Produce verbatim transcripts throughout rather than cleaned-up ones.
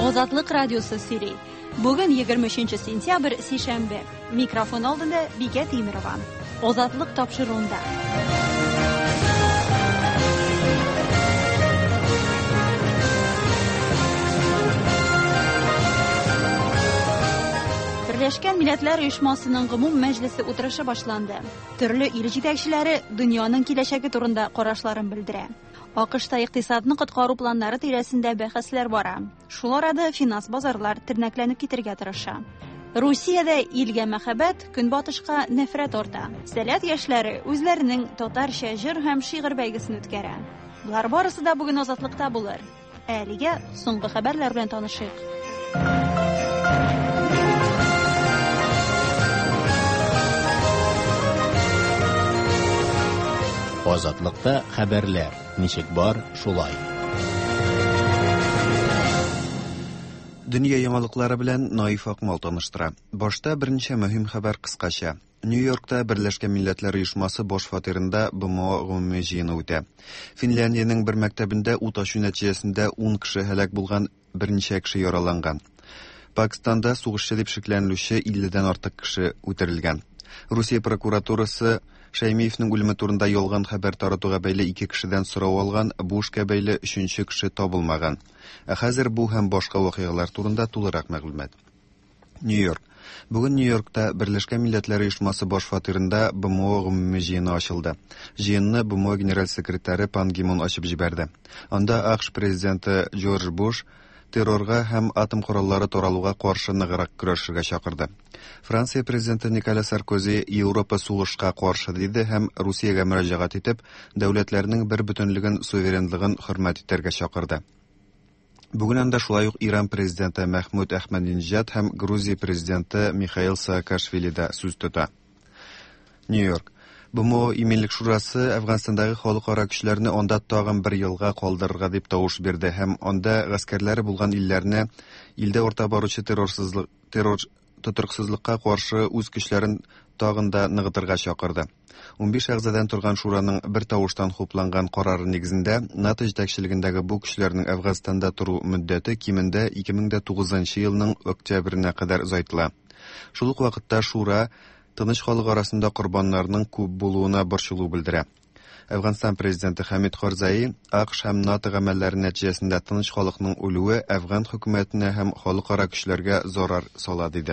Озатлык радиосы сөйли. Бүген егерме өченче сентябрь, сишәмбе. Микрофон алдында Бикә Тимирова. Озатлык тапшыруында. Birleşken Milletler Uyuşmasının Gümum Meclisi утырышы башланды. Төрле ил җитәкчеләре дөньяның киләчәге турында карашларын белдерә. АКШта икътисадны коткару планнары тирәсендә бәхәсләр бара. Шул арада финанс базарлар тернәкләнеп китергә тырыша. Русиядә илгә мәхәббәт, көнбатышка нәфрәт арта. Сәләт яшьләре үзләренең татарча җыр һәм шигырь бәйгесен үткәрә. Булар барысы да бүген Азатлыкта булыр. Әлегә соңгы хәбәрләр белән танышыйк. Азатлыкта хәбәрләр. Ничек бар, шулай. Дөнья яңалыклары белән Наиф Акмал таныштыра. Башта берничә мөһим хәбәр кыскача. Нью-Йоркта Берләшкән Милләтләр Оешмасы баш фатирында БМО гомуми җыены үтә. Финляндиянең бер мәктәбендә ут ачу нәтиҗәсендә ун кеше һәлак булган, берничә кеше яраланган. Пакистанда сугышчы дип шикләнелүче илледән артык кеше үтерелгән. Русия прокуратурасы Шәймиевнең үлеме турында ялган хәбәр таратуга бәйле ике кешедән сорау алган, бу эшкә бәйле өченче кеше табылмаган. Ә хәзер бу һәм башка вакыйгалар турында тулырак мәгълүмат. Нью-Йорк. Бүген Нью-Йоркта Берләшкән Милләтләр Оешмасы баш фатирында БМО гомуми җыены ачылды. Җыенны БМО генераль секретаре Пан Ги Мун ачып җибәрде. Анда АКШ президенты Джордж Буш террорга һәм атом кораллары таралуга каршы ныграк көрәшергә чакырды. Франция президенты Николя Саркози Европа сугышка каршы диде һәм Русиягә мөрәҗәгать итеп, дәүләтләрнең бер бөтенлеген, суверенлыгын хөрмәт итәргә чакырды. Бүген анда шулай ук Иран президенты Мәхмүд Әхмәдинеҗад һәм Грузия президенты Михаил Саакашвили да сүз тота. Нью-Йорк. БМО Иминлек шурасы Әфганстандагы халыкара көчләрне анда тагын бер елга калдырырга дип тавыш бирде һәм анда гаскәрләре булган илләрне илдә орта баручы террорсызлык террор тотрыксызлыкка каршы үз көчләрен тагын да ныгытырга чакырды. ун биш әгъзадан торган шураның бер тавыштан хупланган карары нигезендә НАТО җитәкчелегендәге бу көчләрнең Әфганстанда туру мөддәте кимендә ике мең тугызынчы елның октябренә кадәр озайтыла. Шул ук вакытта шура тыныч халык арасында корбаннарның күп булуына борчылу белдерә. Әфганстан президенты Хамид Карзаи АКШ һәм НАТО гамәлләре нәтиҗәсендә тыныч халыкның үлүе Әфган хөкүмәтенә һәм халыкара көчләргә зарар сала диде.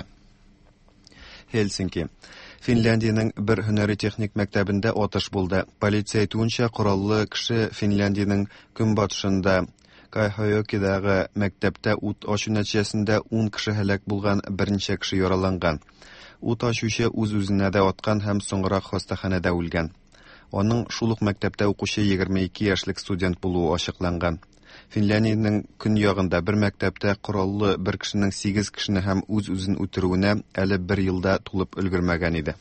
Хельсинки. Финляндиянең бер һөнәри техник мәктәбендә атыш булды. Полиция әйтүенчә, кораллы кеше Финляндиянең көнбатышында Кайхойокидагы мәктәптә ут ачу нәтиҗәсендә ун кеше һәлак булган, берничә кеше яраланган. Ут ачучы үз-үзенә дә аткан һәм соңрак хастаханәдә үлгән. Аның шул ук мәктәптә укучы егерме ике яшьлек студент булуы ачыкланган. Финляндиянең көньягында бер мәктәптә кораллы бер кешенең сигез кешене һәм үз-үзен үтерүенә әле бер елда тулып өлгермәгән иде.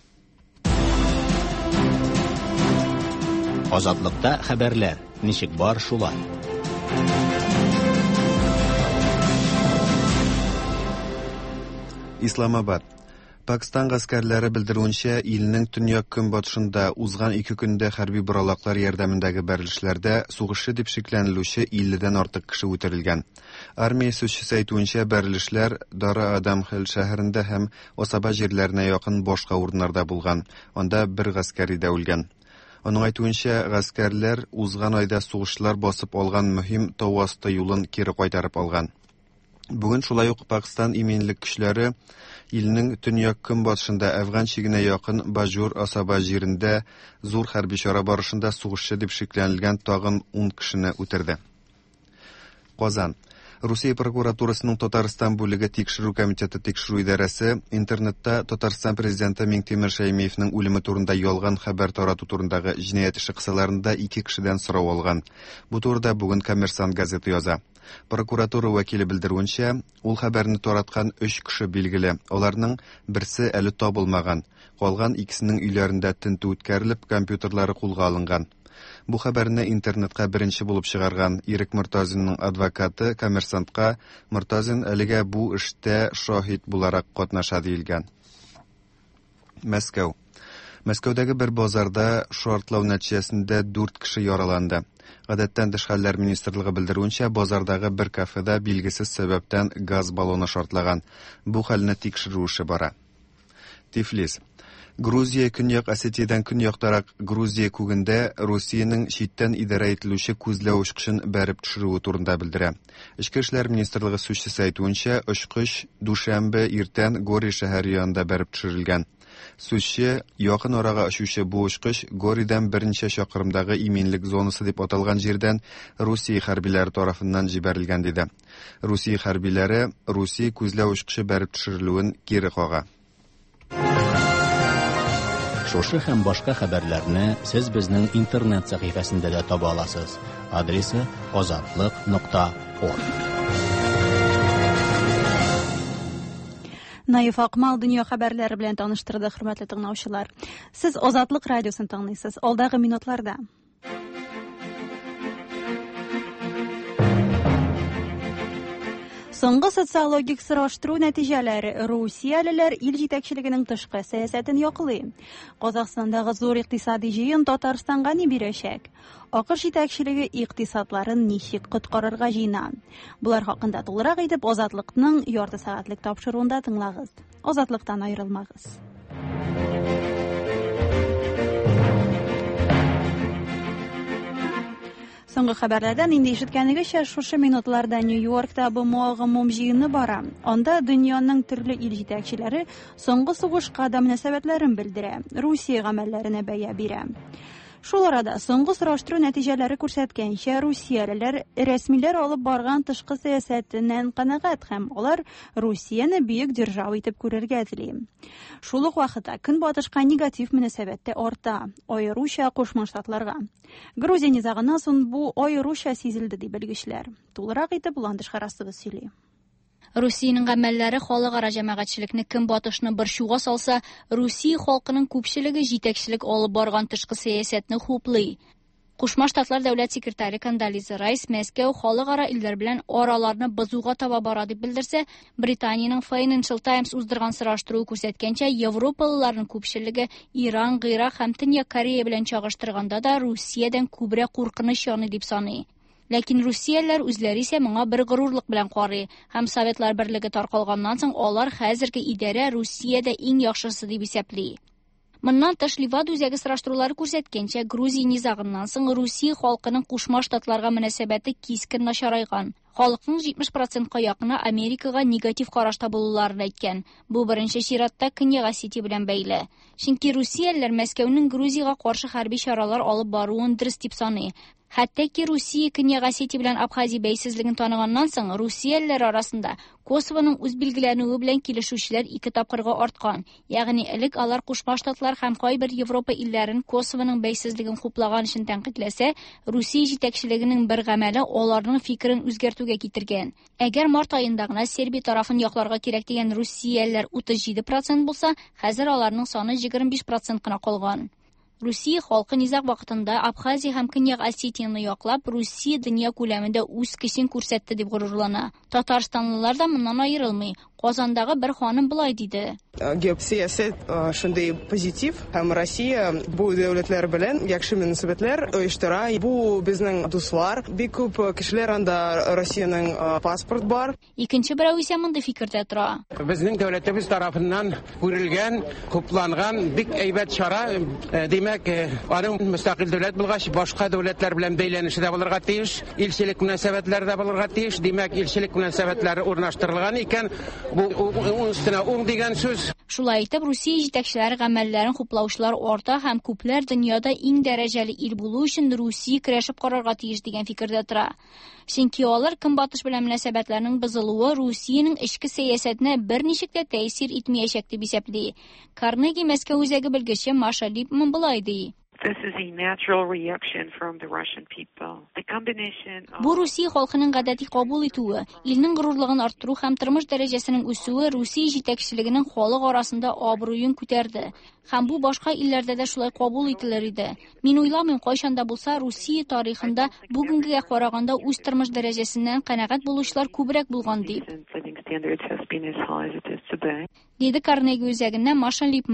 Азатлыкта хәбәрләр. Ничек бар, шулай. Исламабад. Пакистан гаскәрләре белдерүенчә, илнең төньяк көнбатышында узган ике көндә хәрби боралаклар ярдәмендәге бәрелешләрдә сугышчы дип шикләнелүче илледән артык кеше үтерелгән. Армия сүзчесе әйтүенчә, бәрелешләр Дара Адамхел шәһәрендә һәм Осаба җирләренә якын башка урыннарда булган. Анда бер гаскәри дә үлгән. Аның әйтүенчә, гаскәрләр узган айда сугышчылар басып алган мөһим тау асты юлын кире кайтарып алган. Бүген шулай ук Пакистан иминлек көчләре илнең төньяк көнбатышында Әфган чигенә якын Баҗур Осаба җирендә зур хәрби чара барышында сугышчы дип шикләнелгән тагын ун кешене үтерде. Казан. Русия прокуратурасының Татарстан бүлеге тикшерү комитеты тикшерү идарәсе интернетта Татарстан президенты Миңтимер Шәймиевнең үлеме турында ялган хәбәр тарату турындагы җинаять эше кысаларында ике кешедән сорау алган. Бу турыда бүген Коммерсант газеты яза. Прокуратура вәкиле белдерүенчә, ул хәбәрне тараткан өч кеше билгеле. Аларның берсе әле табылмаган. Калган икесенең өйләрендә тентү үткәрелеп, компьютерлары кулга алынган. Бу хәбәрне интернетка беренче булып чыгарган Ирек Мортазинның адвокаты Коммерсантка Мортазин әлегә бу эштә шаһид буларак катнаша диелгән. Мәскәү. Мәскәүдәге бер базарда шартлау нәтиҗәсендә дүрт кеше яраланды. Гадәттән тыш хәлләр министрлыгы белдерүенчә, базардагы бер кафеда билгесез сәбәптән газ баллоны шартлаган. Бу хәлне тикшерү эше бара. Тифлис. Грузия көньяк Осетиядән көньяктарак Грузия күгендә Русиянең читтән идарә ителүче күзләү очкычын бәреп төшерүе турында белдерә. Эчке эшләр министрлыгы сүзчесе әйтүенчә, очкыч дүшәмбе иртән Гори шәһәр янында бәреп төшерелгән. Сүзче, якын арага очучы бу очкыч Горидан берничә чакрымдагы иминлек зонасы дип аталган җирдән Русия хәрбиләре тарафыннан җибәрелгән диде. Русия хәрбиләре Русия күзләү очкычы бәреп төшерелүен кире кага. Шушы һәм башка хәбәрләрне сез безнең интернет сәхифәсендә дә таба аласыз. Адресы азатлык нокта орг. Наиф Акмал дөнья хәбәрләре белән таныштырды, хөрмәтле тыңлаучылар. Сез Азатлык радиосын тыңлыйсыз. Алдагы минутларда Соңгы социологик сораштыру нәтиҗәләре Русиялеләр ил җитәкчелегенең тышкы сәясәтен яклый. Казакъстандагы зур икътисади җыен Татарстанга ни бирәчәк? АКШ җитәкчелеге икътисадларын ничек коткарырга җыена? Булар хакында тулырак итеп Азатлыкның ярты сәгатьлек тапшыруында тыңлагыз. Азатлыктан аерылмагыз. Соңгы хәбәрләрдән инде ишеткәнегезчә, шушы минутларда Нью-Йоркта БМО гомум җыены бара. Анда дөньяның төрле ил җитәкчеләре соңгы сугышка да мөнәсәбәтләрен белдерә, Русия гамәлләренә бәя бирә. Шул арада соңгы сораштыру нәтиҗәләре күрсәткәнчә, Русиялеләр рәсмиләр алып барган тышкы сәясәтеннән канәгать һәм алар Русияне бөек держава итеп күрергә тели. Шул ук вакытта Көнбатышка негатив мөнәсәбәт тә арта, аеруча Кушма Штатларга. Грузия низагыннан соң бу аеруча сизелде дип белгечләр. Тулырак итеп Ландыш Харасыбыз сөйли. Русиянең гамәлләре халыкара җәмәгатьчелекне Көнбатышны борчуга салса, Русия халкының күпчелеге җитәкчелек алып барган тышкы сәясәтне хуплый. Кушма Штатлар дәүләт секретаре Кондолиза Райс Мәскәү халыкара илләр белән араларны бозуга таба бара дип белдерсә, Британиянең Financial Times уздырган сораштыру күрсәткәнчә, европалыларның күпчелеге Иран, Гыйрак һәм Төньяк Корея белән чагыштырганда да Русиядән күбрәк куркыныч яный дип саный. Ләкин Русиялеләр үзләре исә моңа бер горурлык белән карый, һәм Советлар Берлеге таркалганнан соң алар хәзерге идарә Русиядә иң яхшысы дип исәпли. Моннан тыш Ливада үзәге сораштырулары күрсәткәнчә, Грузия низагыннан соң Русия халкының Кушма Штатларга мөнәсәбәте кискен начарайган. Халыкның җитмеш процентка якыны Америкага негатив карашта булуларын әйткән. Бу беренче чиратта Көньяк Осетия белән бәйле. Чөнки Русиялеләр Мәскәүнең Грузиягә каршы хәрби чаралар алып баруын дөрес дип саный. Хәтта ки Русия Көньяк Осетия белән Абхазия бәйсезлеген таныганнан соң Русиялеләр арасында Косовоның үз билгеләнүе белән килешүчеләр ике тапкырга арткан. Ягъни элек алар Кушма Штатлар һәм кайбер Европа илләрен Косовоның бәйсезлеген хуплаган өчен тәнкыйтьләсә, Русия җитәкчелегенең бер гамәле аларның фикерен үзгәртүгә китергән. Әгәр март аенда гына Сербия тарафын якларга кирәк дигән русиялеләр утыз җиде процент булса, хәзер аларның саны егерме биш процент кына калган. Русия халкы низаг вакытында Абхазия һәм Көньяк Осетияны яклап, Русия дөнья күләмендә үз көчен күрсәтте дип горурлана. Татарстанлылар да моннан аерылмый. Казандагы бер ханым булай диде. Геосәясәт шундый позитив һәм Россия бу дәүләтләр белән яхшы мөнәсәбәтләр оештыра. Бу безнең дуслар, бик күп кешеләр анда Россиянең паспорт бар. Икенче берәү исә монда фикердә тора. Безнең дәүләтебез тарафыннан күрелгән, хупланган бик әйбәт чара, димәк, аның мөстәкыйль дәүләт булгач, башка дәүләтләр белән бәйләнеше дә булырга тиеш, илчелек мөнәсәбәтләре дә булырга тиеш. Димәк, илчелек мөнәсәбәтләре урнаштырылган икән. Бу үстенә уң дигән сүз. Шулай итеп, Русия җитәкчеләре гамәлләрен хуплаучылар арта һәм күпләр дөньяда иң дәрәҗәле ил булу өчен Русия көрәшеп карарга тиеш дигән фикердә тора. Чөнки алар Көнбатыш белән мөнәсәбәтләрнең бозылуы Русиянең эчке сәясәтенә берничек тә тәэсир итмәячәк дип исәпли. Карнеги Мәскәү үзәге белгече Маша Липман булай ди. This is a natural reaction from the Russian people. The combination of... Бу Русия халкының гадәти кабул итүе, илнең горурлыгын арттыру һәм тормыш дәрәҗәсенең үсүе Русия җитәкчелегенең халык арасында абруен күтәрде. Һәм бу башка илләрдә дә шулай кабул ителер иде. Мин уйламыйм, кайчан да булса Русия тарихында бүгенгегә караганда үз тормыш дәрәҗәсеннән канәгать булучылар күбрәк булган дип. Диде Карнеги үзәгеннән Маша Липман.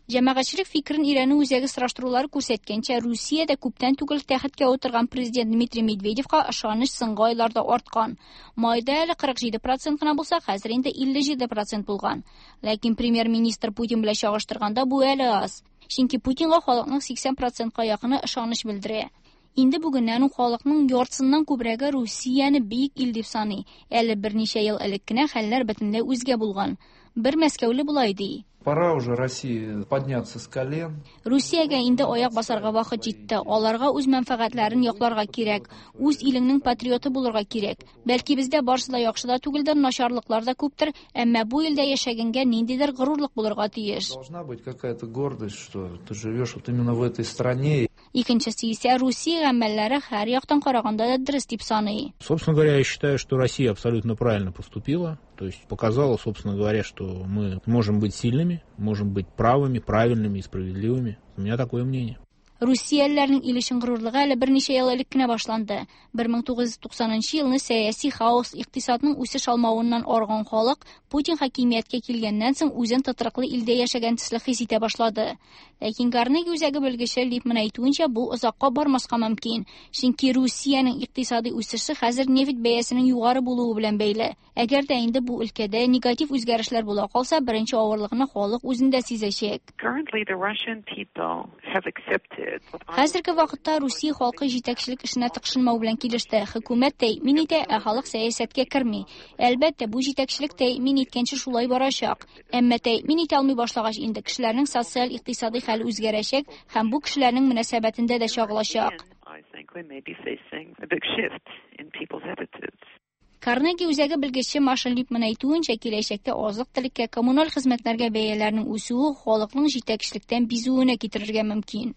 Җәмәгатьчелек фикерен өйрәнү үзәге сораштырулары күрсәткәнчә, Русиядә күптән түгел тәхеткә утырган президент Дмитрий Медведевка ышаныч соңгы айларда арткан. Майда әле кырык җиде процент кына булса, хәзер инде илле җиде процент булган. Ләкин премьер-министр Путин белән чагыштырганда бу әле аз. Чөнки Путинга халыкның сиксән процентка якыны ышаныч белдерә. Инде бүгеннән ул халыкның яртысыннан күбрәге Русияне бик ил дип саный. Әле берничә ел элек кенә хәлләр бөтенләй үзгә булган. Бер Мәскәүле булай ди. Пора уже России подняться с колен. Русиягә инде аяк басарга вакыт җитте. Аларга үз мәнфәгатьләрен якларга кирәк. Үз иленең патриоты булырга кирәк. Бәлки бездә барысы да яхшы да түгелдер, начарлыклар да күптер, әмма бу илдә яшәгәнгә ниндидер горурлык булырга тиеш. Должна быть какая-то гордость, что ты живешь вот именно в этой стране. Икенчесе исә Русия гамәлләре һәр яктан караганда да дөрес дип саный. Собственно говоря, я считаю, что Россия абсолютно правильно поступила. То есть показала, собственно говоря, что мы можем быть сильными, можем быть правыми, правильными и справедливыми. У меня такое мнение. Русиялеләрнең илешен горурлыгы әле берничә ел элек кенә башланды. бер мең тугыз йөз туксанынчы елны сәяси хаос, икътисадның үсеш алмавыннан арган халык Путин хакимияткә килгәннән соң үзен тотрыклы илдә яшәгән төсле хис итә башлады. Ләкин Карнеги үзәге белгече Липман әйтүенчә, бу озакка бармаска мөмкин. Чөнки Русиянең икътисади үсеше хәзер нефт бәясенең югары булуы белән бәйле. Әгәр дә инде бу өлкәдә негатив үзгәрешләр була калса, беренче авырлыгын халык үзендә сизәчәк. Currently, the Russian people have accepted. Хәзерге вакытта Русия халкы җитәкчелек эшенә тыкшынмау белән килеште. Хөкүмәт тәэмин итә, ә халык сәясәткә керми. Әлбәттә, бу җитәкчелек тәэмин иткәнче шулай барачак. Әмма тәэмин итә алмый башлагач, инде кешеләрнең социаль-икътисади хәле үзгәрәчәк һәм бу кешеләрнең мөнәсәбәтендә дә чагылачак. Карнеги үзәге белгече Маша Липман әйтүенчә, киләчәктә азык-төлеккә, коммуналь хезмәтләргә бәяләрнең үсүе халыкның җитәкчелектән бизүенә китерергә мөмкин.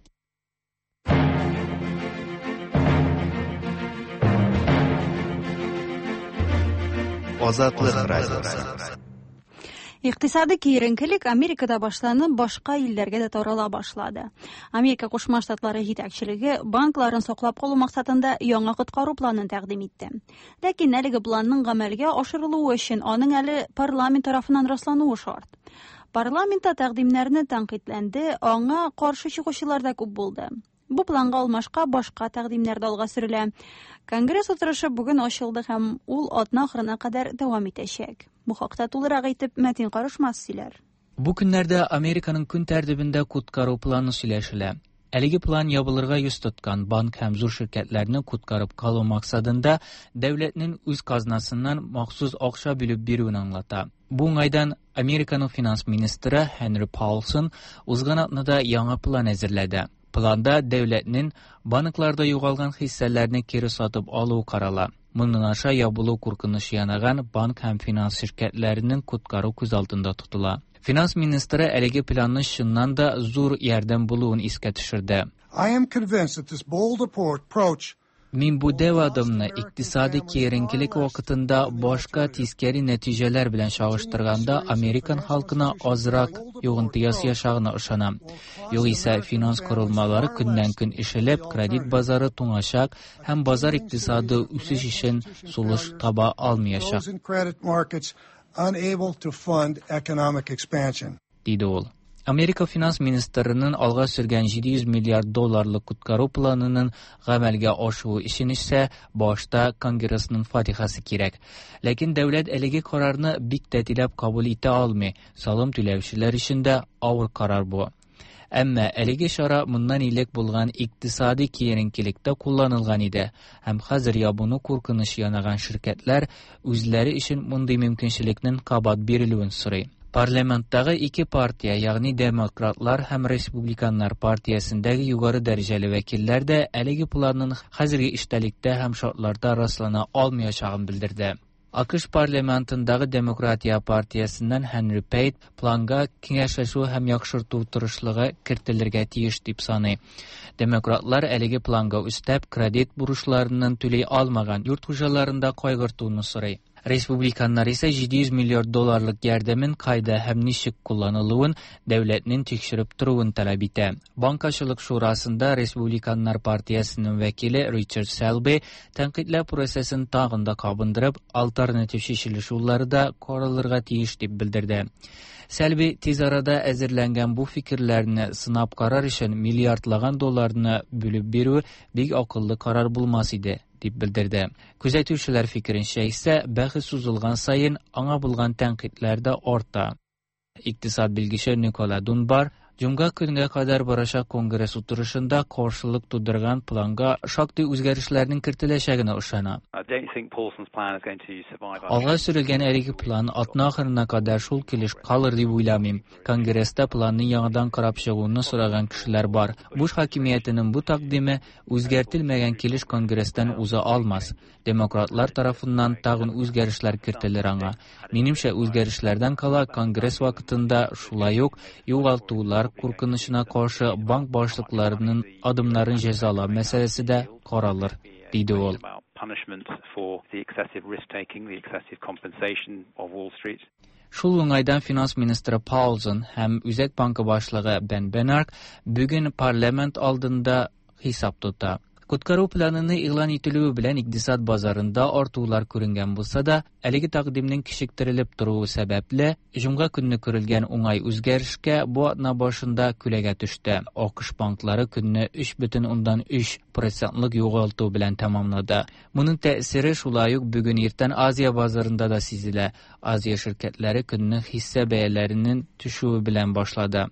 Азатлык радиосы. Икътисади киеренкелек Америкада башланып, башка илләргә дә тарала башлады. Америка Кушма Штатлары җитәкчелеге банкларын саклап калу максатында яңа коткару планын тәкъдим итте. Ләкин әлеге планның гамәлгә ашырылуы өчен аның әле парламент тарафыннан раслануы шарт. Парламентта тәкъдимнәрне тәнкыйтьләнде, аңа каршы чыгучылар да күп булды. Бу планга алмашка башка тәкъдимнәр дә алга сөрелә. Конгресс утырышы бүген ачылды һәм ул атна ахырына кадәр дәвам итәчәк. Бу хакта тулырак әйтеп Мәтин Карышмас сөйләр. Бу көннәрдә Американың көн тәртибендә коткару планы сөйләшелә. Әлеге план ябылырга юз тоткан банк һәм зур ширкәтләрне коткарып калу максатында дәүләтнең үз казнасыннан махсус акча бүлеп бирүен аңлата. Бу уңайдан Американың финанс министры Хенри Паулсон узган атнада яңа план әзерләде. Планда дәүләтнең банкларда югалган хиссәләрне кире сатып алуы карала. Моннан аша ябылу куркыныч янаган банк һәм финанс ширкәтләренең коткару күз алдында тотыла. Финанс министры әлеге планның чыннан да зур ярдәм булуын искә төшерде. Мин бу дәва адымны икътисади киеренкелек вакытында башка тискәри нәтиҗәләр белән чагыштырганда Американ халкына азрак йогынты ясашагына ышанам. Югыйсә финанс корылмалары көннән-көн ишелеп, кредит базары туңачак һәм базар икътисады үсеш өчен сулыш таба алмаячак. Диде ул. Америка финанс министрының алга сөргән җиде йөз миллиард долларлык коткару планының гамәлгә ашуы өчен исә башта Конгрессның фатихасы кирәк. Ләкин дәүләт әлеге карарны бик тәтиләп кабул итә алмый. Салым түләүчеләр өчен дә авыр карар бу. Әмма әлеге чара моннан илек булган икътисади киеренкелектә кулланылган иде. Һәм хәзер ябуны куркыныч янаган ширкәтләр үзләре өчен мондый мөмкинчелекнең кабат бирелүен сорый. Парламенттагы ике партия, ягъни демократлар һәм республиканнар партиясендәге югары дәрәҗәле вәкилләр дә әлеге планның хәзерге иштәлектә һәм шартларда раслана алмаячагын белдерде. АКШ парламентындагы Демократия партиясыннан Хенри Пейт планга киңәшләшү һәм яхшырту тырышлыгы кертелергә тиеш дип саный. Демократлар әлеге планга үстәп кредит бурычларыннан түләй алмаган йорт хуҗаларында кайгыртуны сорый. Республиканнар ise җиде йөз миллиард долларлык ярдәмен кайда һәм ничек кулланылуын дәүләтнең тикшереп торуын таләп итә. Банкачылык шурасында Республиканнар партиясының вәкиле Ричард Селби тәнкыйтьләр процессын тагын да кабындырып, альтернатив чишелеш юллары да каралырга тиеш дип белдерде. Сәлби тиз арада әзерләнгән бу фикерләрне сынап карар өчен миллиардлаган долларны бүлеп бирү бик акыллы карар булмас иде дип белдерде. Күзәтүчеләр фикеренчә исә бәхәс узылган сайын аңа булган тәнкыйтьләр дә арта. Икътисад белгече Никола Дунбар Җомга көнгә кадәр барачак конгресс утырышында каршылык тудырган планга шактый үзгәрешләрнең кертеләчәгенә ышана. Алга сөрелгән әлеге план атна ахырына кадәр шул килеш калыр дип уйламыйм. Конгресста планны яңадан карап чыгуны сораган кешеләр бар. Буш хакимиятенең бу тәкъдиме үзгәртелмәгән килеш конгресстан уза алмас. Демократлар тарафыннан тагын үзгәрешләр кертелер аңа. Минемчә, үзгәрешләрдән кала конгресс вакытында шулай ук югалтулар куркынычына каршы банк башлыкларының адымнарын җәзалау мәсьәләсе дә каралыр, диде ул. Шул уңайдан финанс министры Паулсон һәм Үзәк банкы башлыгы Бен Бенарк бүген парламент алдында хисап тота. Коткару планını игълан ителүе белән икътисад базарында артулар күренгән булса да, әлеге тәкъдимнең кичектерелеп торуы сәбәпле, җомга көнне күрелгән уңай үзгәрешкә бу атна башында күләгә төште. АКШ банклары көнне өч бөтен уннан өч процентлык югалту белән тәмамлады. Моның тәэсире шулай ук бүген иртән Азия базарында да сизелә. Азия şirketләре көнне хисса бәяләренең төшүе белән башлады.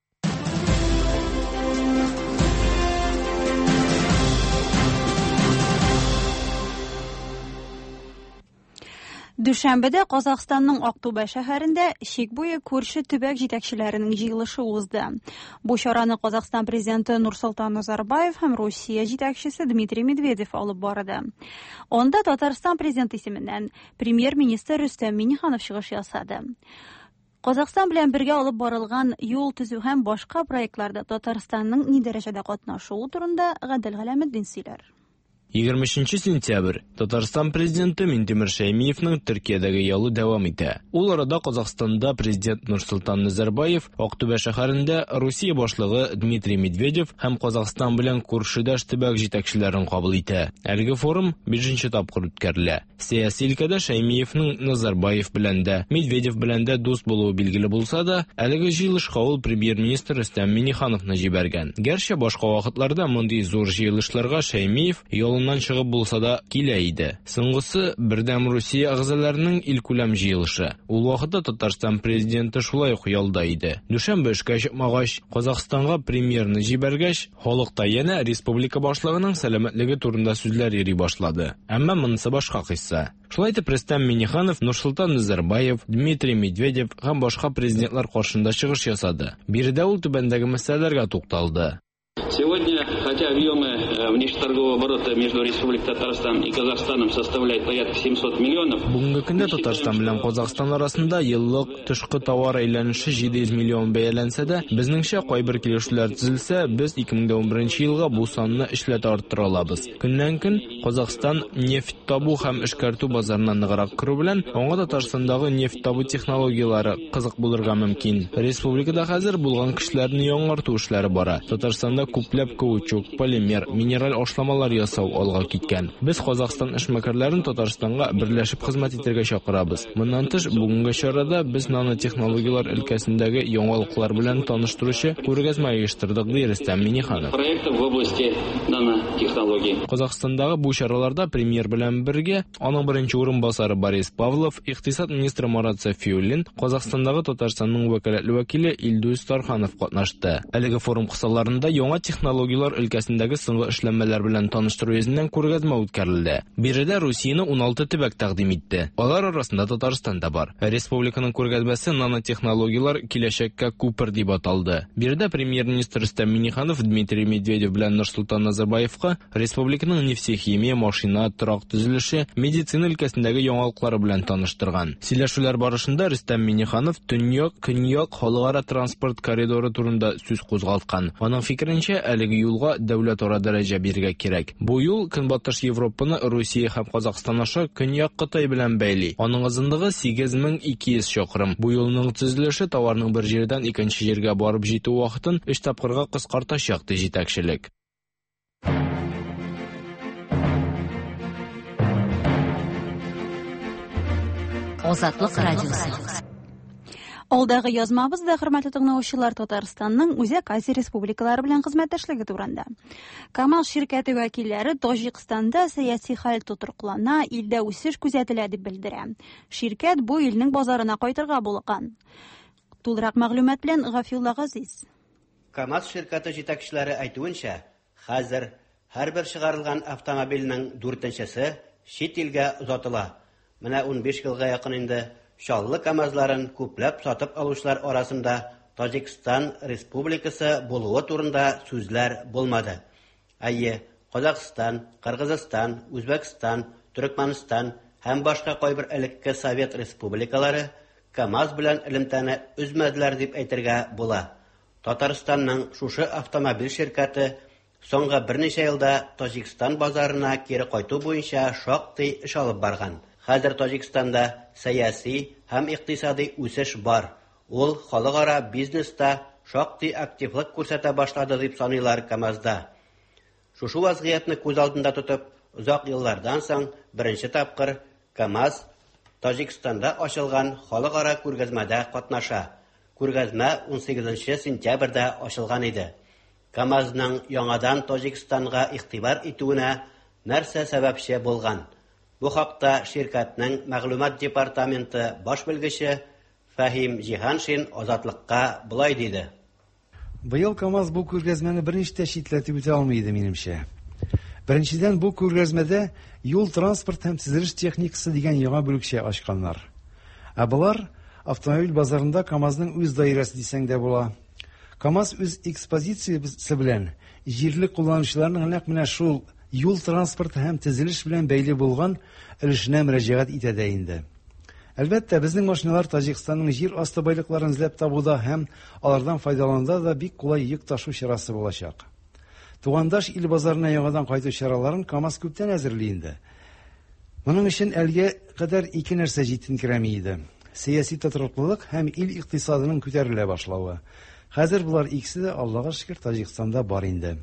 Дүшәмбедә Казакъстанның Актүбә шәһәрендә чик буе күрше төбәк җитәкчеләренең җыелышы узды. Бу чараны Казакъстан президенты Нурсултан Назарбаев һәм Русия җитәкчесе Дмитрий Медведев алып барды. Анда Татарстан президенты исеменнән премьер-министр Рөстәм Миңнеханов чыгыш ясады. Казакъстан белән бергә алып барылган юл төзү һәм башка проектларда Татарстанның ни дәрәҗәдә катнашуы турында Гадел Галәметдин сөйләр. егерме өченче сентябрь Татарстан президенты Минтимер Шәймиевның Төркиядәге ялы дәвам итә. Ул арада Казакъстанда президент Нурсултан Назарбаев Актүбә шәһәрендә Русия башлыгы Дмитрий Медведев һәм Казакъстан белән күршедәш төбәк җитәкчеләрен кабул итә. Әлеге форум бишенче тапкыр үткәрелә. Сәяси өлкәдә Шәймиевның Назарбаев белән дә, Медведев белән дә дус булуы билгеле булса да, әлеге җыелышка ул премьер-министр Рөстәм Миңнехановны җибәргән. Гәрчә башка вакытларда мондый зур җыелышларга Шәймиев ялын чыгып булса да килә иде. Соңгысы Бердәм Русия әгъзаларының илкүләм җыелышы. Ул вакытта Татарстан президенты шулай ук ялда иде. Дүшәмбе эшкә чыкмагач, Казакъстанга премьерны җибәргәч, халыкта янә республика башлыгының сәламәтлеге турында сүзләр йөри башлады. Әмма монысы башка кыйсса. Шулай итеп Рөстәм Миңнеханов, Нурсултан Назарбаев, Дмитрий Медведев һәм башка президентлар каршында чыгыш ясады. Биредә ул түбәндәге мәсьәләләргә тукталды. Сегодня, хотя объемы внешнеторгового оборота между Республикой Татарстан и Казахстаном составляют порядка семьсот миллионов. Бүгенге көндә Татарстан белән Казакъстан арасында еллык тышкы товар әйләнеше җиде йөз миллион бәяләнсә дә, безнеңчә кайбер килешүләр төзелсә, без ике мең унберенче елга бу санны эшләтә арттыра алабыз. Көннән-көн Казакъстан нефть табу һәм эшкәртү базарына ныграк керү белән, аңа Татарстандагы нефть табу технологияләре кызык булырга мөмкин. Республикада хәзер булган кешеләрне яңарту эшләре бара. Татарстанда күпләп каучук, полимер, минераль ашламалар ясау алга киткән. Без Казакъстан эшмәкәрләрен Татарстанга берләшеп хезмәт итәргә чакырабыз. Моннан тыш, бүгенге чарада без нанотехнологиялар өлкәсендәге яңалыклар белән таныштыручы күргәзмә оештырдык, ди Рөстәм Миңнеханов. Проектов в области нанотехнологий. Казакъстандагы бу чараларда премьер белән бергә аның беренче урынбасары Борис Павлов, икътисад министры Марат Сафиуллин, Казакъстандагы Татарстанның вәкаләтле вәкиле Илдус Тарханов катнашты. Әлеге форум кысаларында яңа технологиялар өлкәсендәге соңгы эшләнмәләр белән таныштыру йөзеннән күргәзмә үткәрелде. Биредә Русияны ун алты төбәк тәкъдим итте. Алар арасында Татарстан да бар. Республиканың күргәзмәсе нанотехнологиялар киләчәккә күпер дип аталды. Биредә премьер-министр Рөстәм Миңнеханов Дмитрий Медведев белән Нурсултан Назарбаевка республиканың нефтехимия, машина, торак төзелеше, медицина өлкәсендәге яңалыклары белән таныштырган. Сөйләшүләр барышында Рөстәм Миңнеханов Төньяк, Көньяк халыкара транспорт коридоры турында сүз кузгалткан. Аның фикеренчә, әлеге юлга дәүләт ара дәрәҗә дәрәҗә бирергә кирәк. Бу юл Көнбатыш Европаны Русия һәм Казакстан аша Көньяк Кытай белән бәйли. Аның озынлыгы сигез мең ике йөз чакрым. Бу юлның төзелеше товарның бер җирдән икенче җиргә барып җитү вакытын өч тапкырга кыскартачак ди җитәкчелек. Азатлык радиосы. Алдагы язмабызда, хөрмәтле тыңлаучылар, Татарстанның Үзәк Азия республикалары белән хезмәттәшлеге турында. КамАЗ ширкәте вәкилләре Таҗикстанда сәяси хәл тотрыклана, илдә үсеш күзәтелә дип белдерә. Ширкәт бу илнең базарына кайтырга булган. Тулырак мәгълүмат белән Гафилла Газиз. КамАЗ ширкәте җитәкчеләре әйтүенчә, хәзер һәрбер чыгарылган автомобильнең дүртенчесе чит илгә озатыла. Менә ун биш елга якын инде чаллы КамАЗларын күпләп сатып алучылар арасында Таҗикстан республикасы булуы турында сүзләр булмады. Әйе, Казакстан, Кыргызстан, Үзбәкстан, Төрекмәнстан һәм башка кайбер элекке Совет республикалары КамАЗ белән элемтәне үзмәделәр дип әйтергә була. Татарстанның шушы автомобиль ширкәте соңгы берничә елда Таҗикстан базарына кире кайту буенча шактый эш алып барган. Хәзер Таҗикстанда сәяси һәм икътисади үсеш бар. Ул халыкара бизнеста шактый активлык күрсәтә башлады дип саныйлар КамАЗда. Шушы вазгыятны күз алдында тотып, озак еллардан соң беренче тапкыр КамАЗ Таҗикстанда ачылган халыкара күргәзмәдә катнаша. Күргәзмә ун сигезенче сентябрьдә ачылган иде. КамАЗның яңадан Таҗикстанга игътибар итүенә нәрсә сәбәпче булган? Бу хакта ширкәтнең мәгълүмат департаменты баш белгече Фәһим Җиһаншин Азатлыкка булай диде. Быел КамАЗ бу күргәзмәне берничә читләтеп үтә алмый иде минемчә. Беренчедән, бу күргәзмәдә юл транспорт һәм төзелеш техникасы дигән яңа бүлекчә ачканнар. Ә булар автомобиль базарында КамАЗның үз даирәсе дисәң дә була. КамАЗ үз экспозициясе белән җирле кулланучыларның нәкъ менә шул юл транспорты һәм төзелеш белән бәйле булган өлешенә мөрәҗәгать итә дә инде. Әлбәттә, безнең машиналар Таҗикстанның җир асты байлыкларын эзләп табуда һәм алардан файдалануда да бик кулай йөк ташу чарасы булачак. Тугандаш ил базарына яңадан кайту чараларын КамАЗ күптән әзерли инде. Моның өчен әлгә кадәр ике нәрсә җитенкерәми иде: сәяси тотрыклылык һәм ил икътисадының күтәрелә башлавы. Хәзер булар икесе дә, Аллага шөкер, Таҗикстанда бар инде.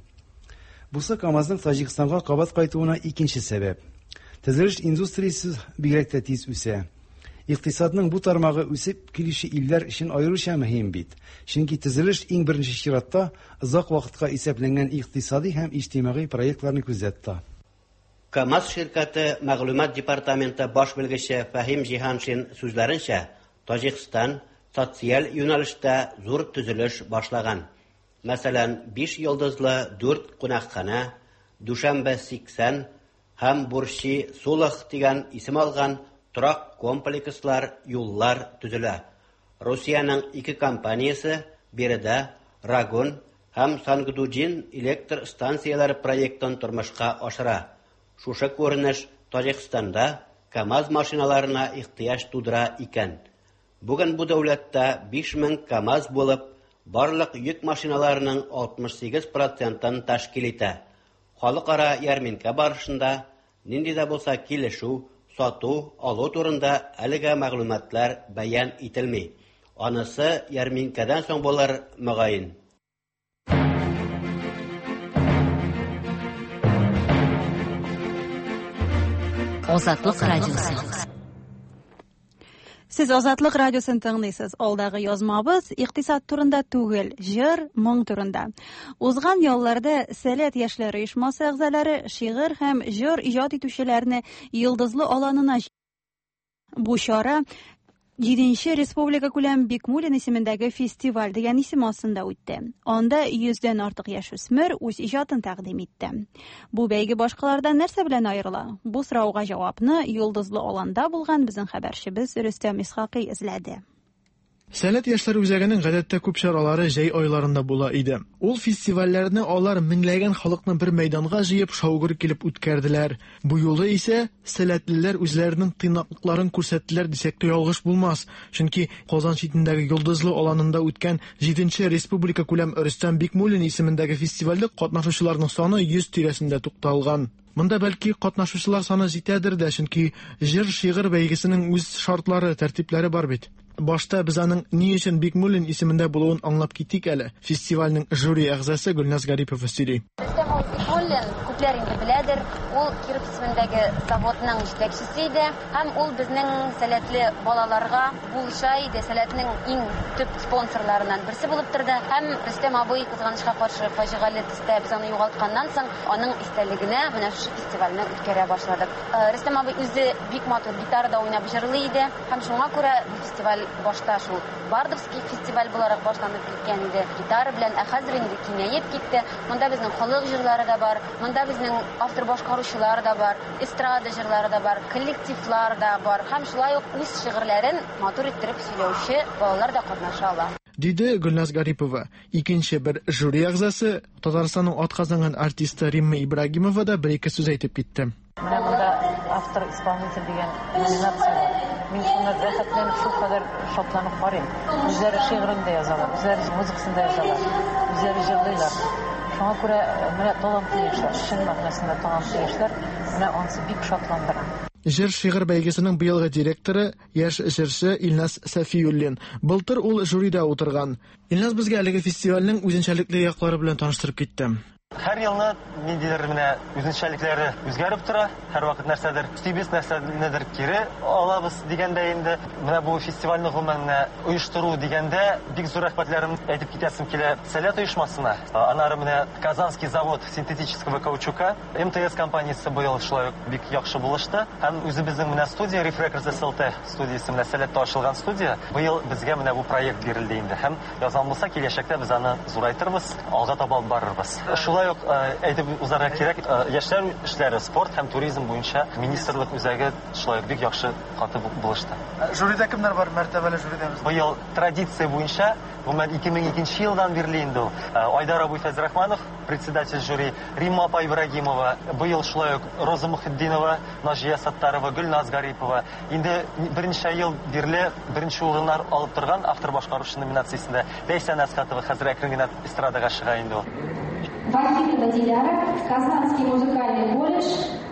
Бусы КамАЗның Таҗикстанга кабат кайтуына икенче сәбәп. Төзелеш индустриясе бигрәк тә тиз үсә. Икътисадның бу тармагы үсеп килүче илләр өчен аеруча мөһим бит. Чөнки төзелеш иң беренче чиратта озак вакытка исәпләнгән икътисади һәм иҗтимагый проектларны күзәтә. КамАЗ ширкәте мәгълүмат департаменты баш белгече Фәһим Җиһаншин сүзләренчә, Таҗикстан социаль юнәлештә зур төзелеш башлаган. Мәсәлән, биш йолдызлы дүрт кунакхана, Дүшәмбе сиксән һәм Бурчи Сулых дигән исем алган торак комплекслар, юллар төзелә. Русиянең ике компаниясе биредә Рагун һәм Сангдуджин электр станцияләре проектын тормышка ашыра. Шушы күренеш Таҗикстанда КамАЗ машиналарына ихтыяҗ тудыра икән. Бүген бу дәүләттә биш мең КамАЗ булып, барлык йөк машиналарының алтмыш сигез процентын тәшкил итә. Халыкара ярминкә барышында нинди дә булса килешү, сату, алу турында әлегә мәгълүматлар бәян ителми. Анысы ярминкәдән соң булыр, мөгаен. Азатлык радиосы. Сез Азатлык радиосын тыңлыйсыз. Алдагы язмабыз икътисад турында түгел, җыр, моң турында. Узган елларда Сәләт яшьләр оешмасы әгъзалары шигырь һәм җыр иҗат итүчеләрне йолдызлы аланына җибәрде. Бу чара җиденче республика күләм Бикмуллин исемендәге фестиваль дигән исем астында үтте. Анда йөздән артык яшүсмер үз иҗатын тәкъдим итте. Бу бәйге башкалардан нәрсә белән аерыла? Бу сорауга җавапны йолдызлы аланда булган безнең хәбәрчебез Рөстәм Исхакый эзләде. Сәләт яшьләр үзәгенең гадәттә күп чаралары җәй айларында була иде. Ул фестивальләрне алар меңләгән халыкны бер мәйданга җыеп шаугыр килеп үткәрделәр. Бу юлы исә сәләтлеләр үзләренең тыйнаклыкларын күрсәттеләр дисәк тә ялгыш булмас. Чөнки Казан читендәге Йолдызлы аланында үткән җиденче республика күләм Рөстәм Бикмуллин исемендәге фестивальдә катнашучыларның саны йөз тирәсендә тукталган. Монда бәлки катнашучылар саны җитәдер дә, чөнки җыр-шигырь бәйгесенең үз шартлары, тәртипләре бар бит. Башта без аның ни өчен Бикмуллин исемендә булуын аңлап китик әле. Фестивальнең жюри әгъзасы Гөлназ Гарипова сөйли. Бикмуллин күпләр инде беләдер, ул Киров исемендәге заводның җитәкчесе иде, һәм ул безнең сәләтле балаларга булыша иде, сәләтнең иң төп спонсорларыннан берсе булып торды. Һәм Рөстәм абый кызганычка каршы фаҗигале төстә без аны югалтканнан соң аның истәлегенә менә шу фестивальне үткәрә башладык. Рөстәм абый үзе бик матур гитарада уйнап җырлый иде, һәм шуңа күрә бу фестиваль башта шул Бардовский фестиваль буларак башланып киткән иде. Гитара белән, ә хәзер инде киңәеп китте. Монда безнең халык җырлары да бар, монда безнең автор башкаручылар да бар, эстрада җырлары да бар, коллективлар да бар. Һәм шулай ук үз шигырьләрен матур иттереп сөйләүче балалар да катнаша ала. Диде Гөлназ Гарипова. Икенче бер жюри әгъзасы, Татарстанның атказанган артисты Римма Ибрагимова да бер-ике сүз әйтеп китте. Менә монда автор-исполнитель дигән номинация бар. Мин шуны рәхәтләнеп шул кадәр шатланып карыйм. Үзләре шигырендә язалар, үзләре музыкасында язалар, үзләре җырлыйлар. Шуңа күрә менә талантлы яшьләр, чын мәгънәсендә талантлы яшьләр, менә ансы бик шатландыра. Җыр-шигырь бәйгесенең быелгы директоры яшь җырчы Илназ Сафиуллин. Былтыр ул жюридә утырган. Илназ безгә әлеге фестивальнең үзенчәлекле яклары белән таныштырып китте. Һәр елны ниндидер менә үзенчәлекләре үзгәреп тора, һәр вакыт нәрсәдер стибез нәрсәдер кире алабыз дигәндә инде менә бу фестивальне гомумән оештыру дигәндә бик зур рәхмәтләрем әйтеп китәсем килә Сәләт оешмасына. Аннары менә Казанский завод синтетического каучука, эм тэ эс компаниясе быел шулай бик яхшы булышты. Һәм үзебезнең менә студия Riff Records эс эл тэ студиясе менә Сәләттә ачылган студия. Быел безгә менә бу проект бирелде инде. Һәм язган булса киләчәктә без аны зурайтырбыз, алга таба алып барырбыз. Шулай ук әйтеп узарга кирәк, яшьләр эшләре, спорт һәм туризм буенча министрлык үзәге шулай бик яхшы каты булышты. Жюридә кемнәр бар, мәртәбәле жюридәбез? Быел традиция буенча, гомумән ике мең икенче елдан бирле инде ул. Айдар Абуй Фәзрахманов, председатель жюри, Римма апа Ибрагимова, быел шулай ук Роза Мухиддинова, Наҗия Саттарова, Гөлназ Гарипова. Инде берничә ел бирле беренче урыннар алып торган автор башкаручы номинациясендә Ләйсән Әскәтова хәзер әкрен генә эстрадага чыга инде ул. Василий Диляров, Казанский музыкальный колледж.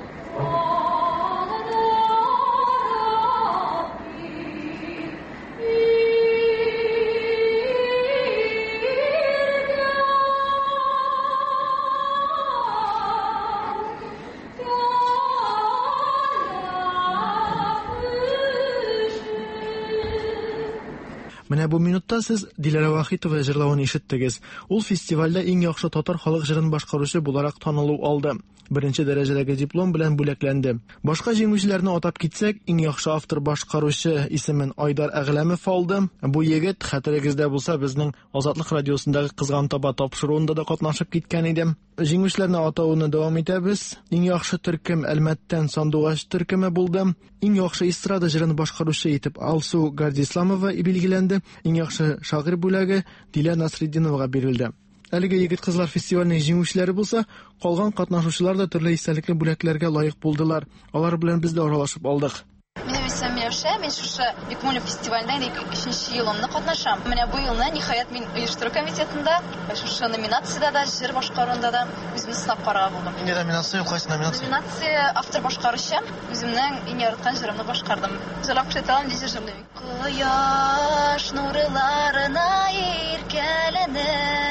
Менә бу минутта сез Диләрә Вахитова җырлавын ишеттегез. Ул фестивальдә иң яхшы татар халык җырын башкаручы буларак танылу алды. Беренче дәрәҗәдәге диплом белән бүләкләнде. Башка җиңүчеләрне атап китсәк, иң яхшы автор башкаручы исемен Айдар Әгъләмов алды. Бу егет, хәтерегездә булса, безнең Азатлык радиосындагы кызган таба тапшыруында да катнашып киткән иде. Җиңүчеләрне атауны дәвам итәбез. Иң яхшы төркем Әлмәттән Сандугач төркеме булды. Иң яхшы эстрада җырын башкаручы итеп Алсу Гардисламова билгеләнде. Иң яхшы шагыйрь бүләге Дилә Насретдиновага бирелде. Әлеге егет-кызлар фестиваленең җиңүчеләре булса, калган катнашучылар да төрле истәлекле бүләкләргә лаек булдылар. Алар белән без дә аралашып алдык. Минем исемем Миләүшә, мин шушы Бикмуллин фестивалендә өченче елымны катнашам. Менә бу елны ниһаять мин оештыру комитетында, шушы номинациядә дә, җыр башкаруында да үземне сынап карарга булдым. Инде номинация, кайсы номинация? Номинация автор башкаручы, үземнең иң яраткан җырымны башкардым. Җырлап күрсәтәм, диде җырлыйм. Кояш нурларына иркәләнеп,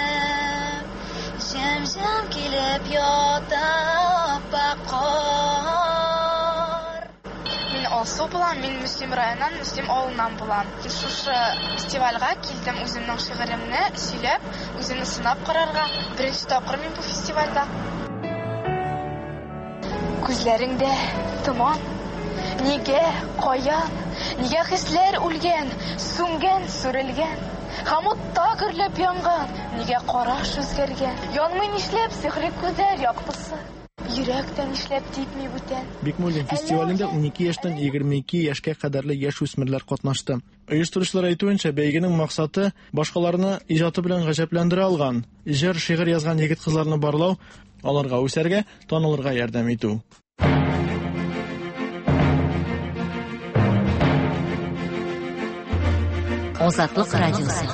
җәм-җәм килеп ята бакар. Алсу булам, мин Мөслим районыннан, Мөслим авылыннан булам. Шушы фестивальгә килдем үземнең шигыремне сөйләп, үземне сынап карарга. Беренче тапкыр мин бу фестивальдә. Күзләреңдә томан, нигә, каян, нигә хисләр үлгән, сүнгән, сүрелгән, һәм утта гөрләп янган, нигә караш үзгәргән, янмый нишләп сихри күзләр яктысы. йөрәктән эшләп типми бүтән. Бикмуллин фестивалендә унике яшьтән егерме ике яшькә кадәрле яшь-үсмерләр катнашты. Оештыручылар әйтүенчә, бәйгенең максаты башкаларны иҗаты белән гаҗәпләндерә алган, җыр, шигырь язган егет-кызларны барлау, аларга үсәргә, танылырга ярдәм итү. Азатлык радиосы.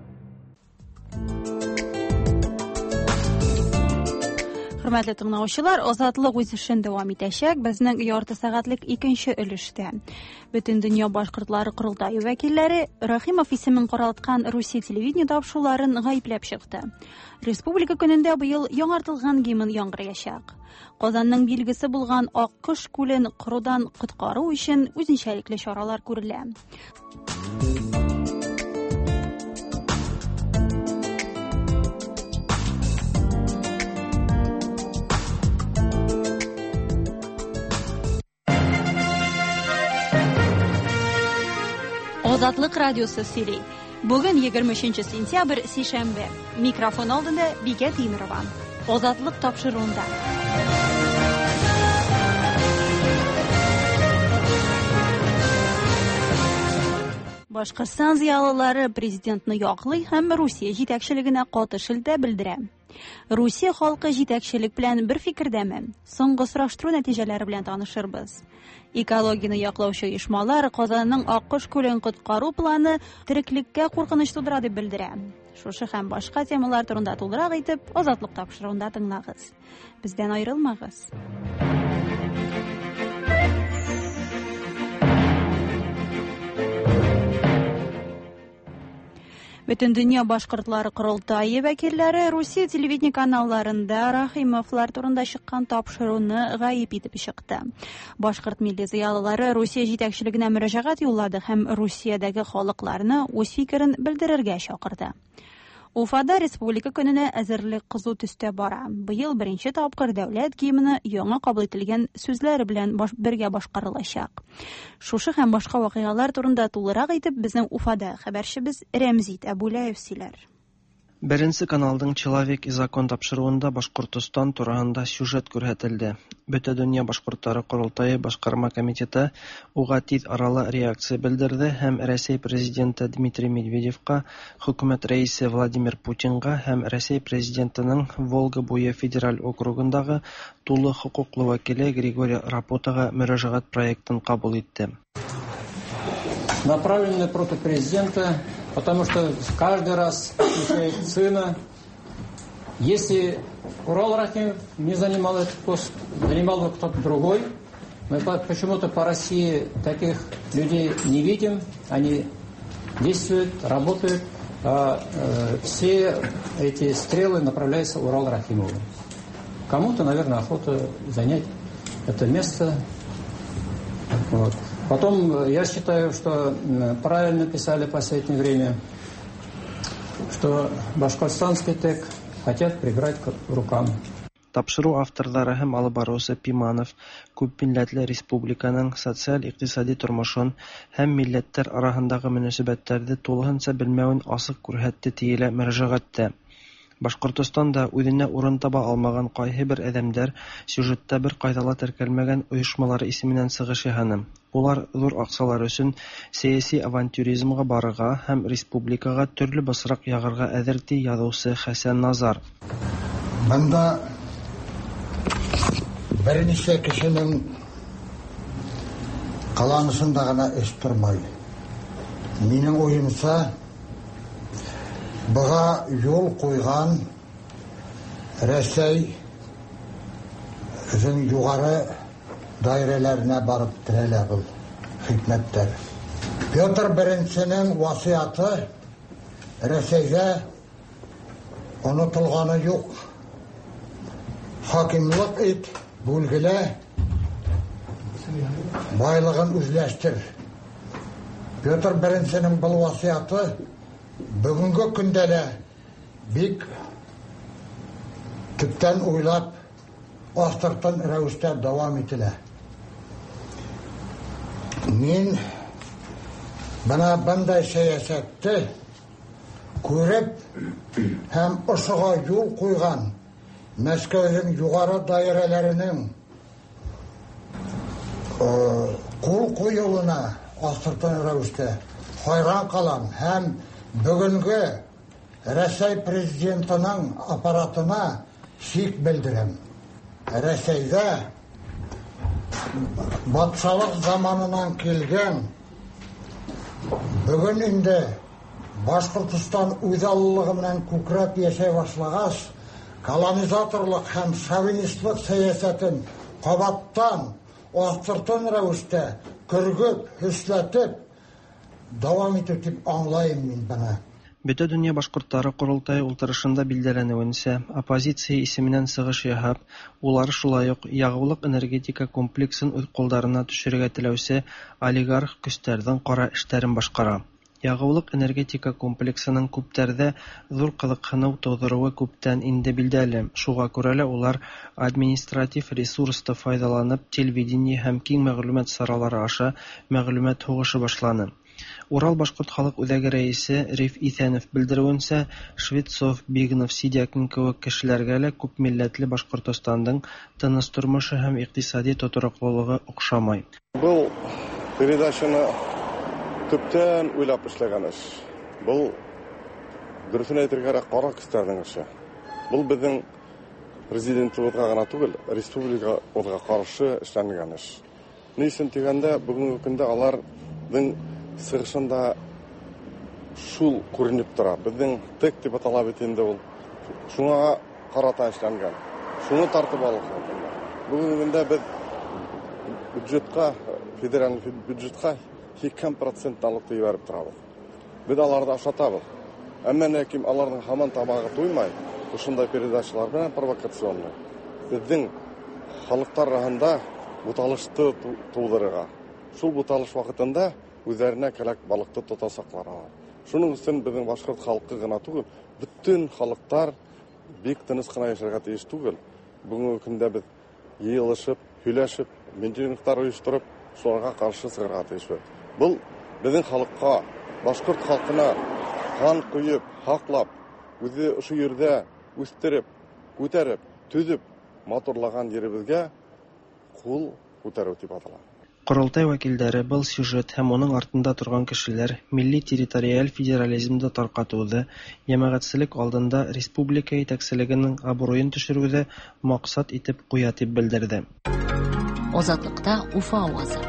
Хөрмәтле тыңлаучылар, Азатлык үз эшен дәвам итәчәк. Безнең ярты сәгатьлек икенче өлештә. Бөтен дөнья башкортлары курултайы вәкилләре Рахимов исемен каралткан Русия телевидение тапшыруларын гаепләп чыкты. Республика көнендә быел яңартылган гимн яңгыраячак. Казанның билгесе булган Аккош күлен кырудан коткару өчен үзенчәлекле чаралар күрелә. Азатлык радиосы сөйли. Бүген егерме өченче сентябрь сишәмбе. Микрофон алдында Бигә Тимирова. Азатлык тапшыруында. Башкортстан зыялылары президентны яклый һәм Русия җитәкчелегенә каты шелтә белдерә. Русия халкы җитәкчелек белән бер фикердәме? Соңгы сораштыру нәтиҗәләре белән танышырбыз. Экологияны яклаучы оешмалар Казанның Аккош күлен коткару планы тереклеккә куркыныч тудыра дип белдерә. Шушы һәм башка темалар турында тулырак итеп, Азатлык тапшыруында тыңлагыз. Бездән аерылмагыз. Бөтен дөнья башкортлары курултайы вәкилләре Русия телевидение каналларында Рахимовлар турында чыккан тапшыруны гаеп итеп чыкты. Башкорт милли зыялылары Русия җитәкчелегенә мөрәҗәгать юллады һәм Русиядәге халыкларны үз фикерен белдерергә чакырды. Уфада республика көненә әзерлек кызу төстә бара. Быел беренче тапкыр дәүләт гимны яңа кабул ителгән сүзләр белән баш, бергә башкарылачак. Шушы һәм башка вакыйгалар турында тулырак итеп безнең Уфада хәбәрчебез Рәмзит Әбүләев сөйләр. Беренче каналдың «Человек и закон» тапшыруында Башкортстан тураһында сюжет күрһәтелде. Бөтен дөнья башкортлары курултайы башкарма комитеты уга тиз аралы реакция белдерде һәм Россия президенты Дмитрий Медведевка, хөкүмәт рәисе Владимир Путинга һәм Россия президентының Волга буе федераль округындагы тулы хокуклы вәкиле Григорий Рапотага мөрәҗәгать проектын кабул итте. Направленный против президента, потому что каждый раз отвечает сына. Если Урал Рахимов не занимал этот пост, занимал бы кто-то другой. Мы почему-то по России таких людей не видим. Они действуют, работают. А э, все эти стрелы направляются Урал Рахимову. Кому-то, наверное, охота занять это место. Вот. Потом, я считаю, что правильно писали в последнее время, что башкортстанский ТЭК хотят прибрать к рукам. Тапшыру авторлары һәм алып баручы Пиманов күп милләтле республиканың социаль-икътисади тормышын һәм милләттәр араһындагы мөнәсәбәтләрне тулыһынча белмәвен асык күрһәтте тиелә мөрәҗәгатьтә. Башкортстанда үзенә урын таба алмаган кайһы бер әдәмнәр сюжетта бер кайдала теркәлмәгән оешмалар исеменнән сыгыш яһаны. Улар зур аксалар өчен сәяси авантюризмга барырга һәм республикага төрле бысрак ягырга әзер ди язучы Хәсән Назар. Монда берничә кешенең каланышында гына эш тормый. Минең уемса Быга юл куйган Рәсәй үзен югары даирәләренә барып терәлә бу хикмәттәр. Петр беренченең васыяты Рәсәйгә онытылганы юк. Хакимлык ит, бүлгелә, байлыгын үзләштер. Петр беренченең бу васыяты бүгенге көндә дә бик төптән уйлап, астыртын рәвештә дәвам ителә. Мин бана бандай сәясәтте күреп һәм ошыга юл куйган Мәскәүнең югары даирәләренең кул куюына астыртын рәвештә хайран калам һәм бүгенге Рәсәй президентының аппаратына шик белдерәм. Рәсәйдә батшалык заманынан килгән бүген инде Башкортстан үзаллыгы белән күкрәп яшәй башлагач, колонизаторлык һәм шовинистлык сәясәтен кабаттан астыртын рәвештә көргөп, хөсләтеп дәвам итү дип аңлайм мин баны. Бөтә дөнья башкортлары курултае утырышында билдәләнүенчә, оппозиция исеменнән сыгыш яһап, улар шулай ук ягулык энергетика комплексын үз кулларына төшерергә теләүче олигарх көстәрнең кара эшләрен башкара. Ягулык энергетика комплексының күптәрдә зур кызыксыну тудыруы күптән инде билдәле. Шуңа күрә лә улар административ ресурсты файдаланып, телевидение һәм киң мәгълүмат саралары аша мәгълүмат һугышы башланы. Урал башкорт халык үзәге рәисе Риф Исәнов белдерүенчә, Швецов, Бигнов, Сидякин кебек кешеләргә лә күп милләтле Башкортстанның тыныч тормышы һәм икътисади тотрыклылыгы охшамай. Бу передачаны төптән уйлап эшләгән эш. Бу дөресен әйтергә кара кыстарның эше. Бу безнең президентлыгыга гына түгел, республикага каршы эшләнгән эш. Нисен дигәндә, бүгенге көндә аларның сыгышында шул күренеп тора. Безнең тек дип атала бит инде ул. Шуңа карата эшләнгән. Шуны тартып алган. Бүгенге көндә без бюджетка, федераль бюджетка икән процент алып ебәреп торабыз. Без аларда ашатабыз. Әмма ләкин аларның һаман тамагы туймай, шундай передачалар белән провокационный. Безнең халыктар арасында буталышты тудырырга. Шул буталыш вакытында үзләренә кирәк балыкты тотасаклар. Шуның өчен безнең башкорт халкы гына түгел, бүтән халыктар бик тыныч кына яшәргә тиеш түгел. Бүгенге көндә без йыелышып, һөйләшеп, митингтар оештырып, шуларга каршы чыгарга тиешбез. Бу безнең халыкка, башкорт халкына кан куеп, хаклап, үзе шу yerдә үстереп, күтәреп, төзеп, моторлаган җиребезгә кул күтәрү дип атала. Курултай вәкилләре был сюжет һәм аның артында торган кешеләр милли территориаль федерализмды таркатуды, җәмәгатьчелек алдында республика итәкчелегенең абруен төшерүдә максат итеп куя дип белдерде. Азатлыкта Уфа авазы.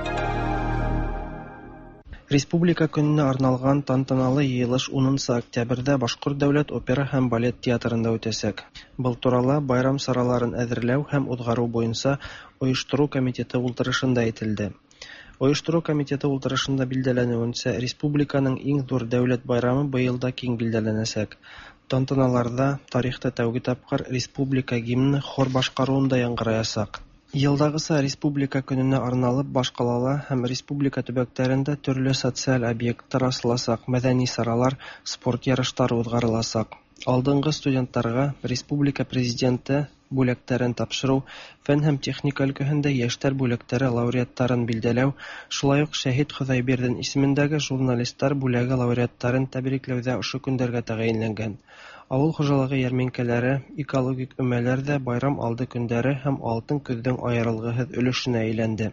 Республика көненә арналган тантаналы йыелыш унынчы октябрьдә Башкорт дәүләт опера һәм балет театрында үтәчәк. Был турыда байрам сараларын әзерләү һәм узгару буенча оештыру комитеты утырышында әйтелде. Оештыру комитеты утырышында билдәләнүенчә, республиканың иң зур дәүләт байрамы быел да киң билдәләнәчәк. Тантаналарда тарихта тәүге тапкыр республика гимны хор башкаруында яңгыраясак. Елдагыса республика көненә арналып башкалала һәм республика төбәкләрендә төрле социаль объектлар асыласак, мәдәни саралар, спорт ярышлары узгарыласак. Алдынгы студентларга республика президенты бүләкләрен тапшыру, фән һәм техника өлкәһендә яшьтәр бүләкләре лауреаттарын билдәләү, шулай ук Шәһид Хозайбердин исемендәге журналистлар бүләге лауреаттарын тәбрикләүдә ошо көндәргә тәгаенләнгән. Авыл хуҗалыгы ярминкәләре, экологик өмәләр дә байрам алды көндәре һәм алтын көздән аерылгысыз өлешенә әйләнде.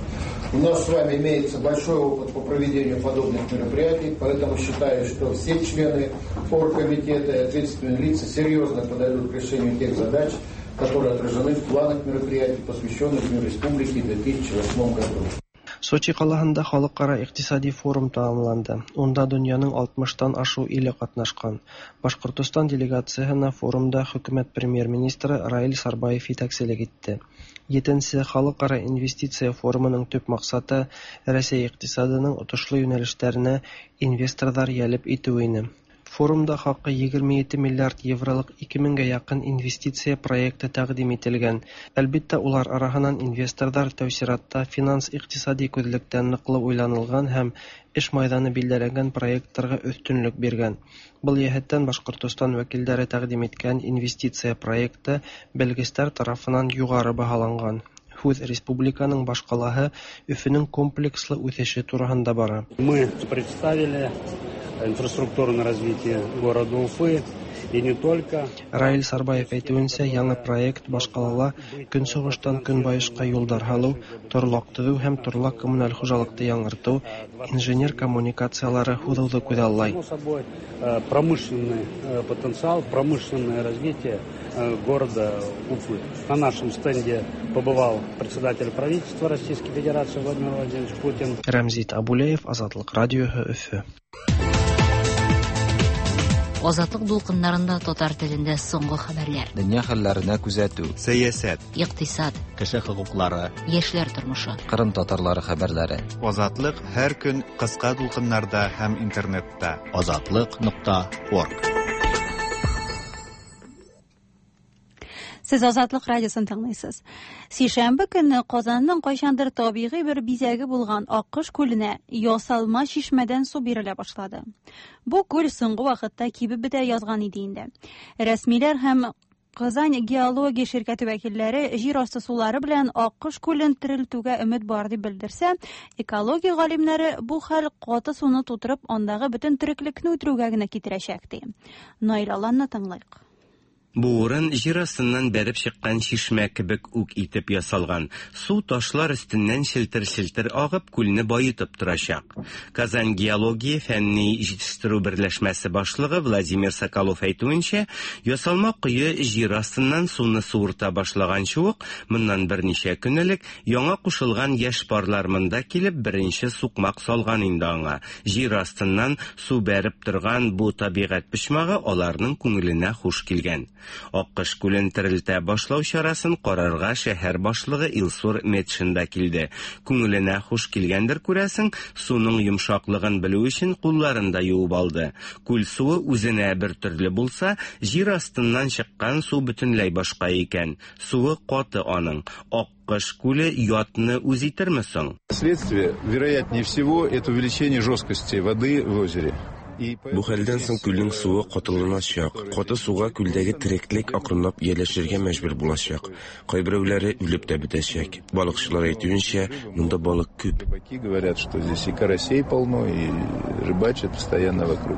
У нас с вами имеется большой опыт по проведению подобных мероприятий, поэтому считаю, что все члены оргкомитета и ответственные лица серьезно подойдут к решению тех задач, которые отражены в планах мероприятий, посвященных Дню Республики в две тысячи восьмом году. Сочи калаһында халыкара икътисади форум тәмамланды. Унда дөньяның алтмыштан ашу иле катнашкан. Башкортстан делегациясына форумда хөкүмәт премьер-министры Раил Сарбаев итәкчелек итте. Етенче халыкара инвестиция форумының төп максаты Россия икътисадының отышлы юнәлешләренә инвесторлар ялеп итү иде. Форумда хакы егерме җиде миллиард евролык ике меңгә якын инвестиция проекты тәкъдим ителгән. Әлбәттә, улар арасыннан инвесторлар тәүсиратта финанс-икътисади күзлектән ныклы уйланылган һәм эш мәйданы билдәләнгән проектларга өстенлек биргән. Был яһәттән Башкортстан вәкилләре тәкъдим иткән инвестиция проекты белгечләр тарафыннан югары баһаланган. Үз республиканың башкалаһы Өфөнең комплекслы үсеше турында бара. Мы представили инфраструктурное развитие города Уфы Раил Сарбаев әйтүенсә, яңа проект башкалала көнчыгыштан көнбайышка юлдар һалу, торлак төзү һәм торлак коммуналь хуҗалыкты яңарту, инженер коммуникациялары һудауды күзаллай. Промышленный потенциал, промышленное развитие города Уфы. На нашем стенде побывал председатель правительства Российской Федерации Владимир Владимирович Путин. Рамзит Абулеев, Азатлык радиоһы, Өфе. Азатлык дулкыннарында татар телендә соңгы хәбәрләр. Дөнья хәлләренә күзәтү, сәясәт, икътисад, кеше хокуклары, яшьләр тормышы, Кырым татарлары хәбәрләре. Азатлык һәр көн кыска дулкыннарда һәм интернетта. азатлык нокта орг. Сез Азатлык радиосын тыңлыйсыз. Сишәмбе көнне Казанның кайчандыр табигый бер бизәге булган Аккош күленә ясалма чишмәдән су бирелә башлады. Бу күл соңгы вакытта кибеп бетә язган иде инде. Рәсмиләр һәм Казан геология ширкәте вәкилләре җир асты сулары белән Аккош күлен терелтүгә өмет бар дип белдерсә, экология галимнәре бу хәл каты суны тутырып, андагы бөтен тереклекне үтерүгә генә китерәчәк ди. Наилаланны тыңлыйк. Бу урын җир астыннан бәреп чыккан чишмә кебек үк итеп ясалган. Су ташлар өстеннән челтер-челтер агып, күлне байытып торачак. Казан геология фәнни җитештерү берләшмәсе башлыгы Владимир Соколов әйтүенчә, ясалма кое җир астыннан суны суырта башлаганчы ук, моннан берничә көн элек яңа кушылган яшь парлар монда килеп беренче сукмак салган инде аңа. Җир астыннан су бәреп торган бу табигать почмагы аларның күңеленә хуш килгән. Аккош күлен терелтә башлау чарасын карарга шәһәр башлыгы Илсур Метшинда килде. Күңеленә хуш килгәндер күрәсең, суның йомшаклыгын белү өчен кулларында юып алды. Күл суы үзенә бер төрле булса, җир астыннан чыккан су бөтенләй башка икән. Суы каты аның. Аккош күле ятны үз итерме соң? Следствие, вероятнее всего, это увеличение жесткости воды в озере. Бу хәлдән соң күлнең суы катылыначак. Каты суга күлдәге тереклек акрынлап ияләшергә мәҗбүр булачак. Кайберәүләре үлеп тә бетәчәк. Балыкчылар әйтүенчә, монда балык күп. Говорят, что здесь и карасей полно, и рыбачат постоянно вокруг.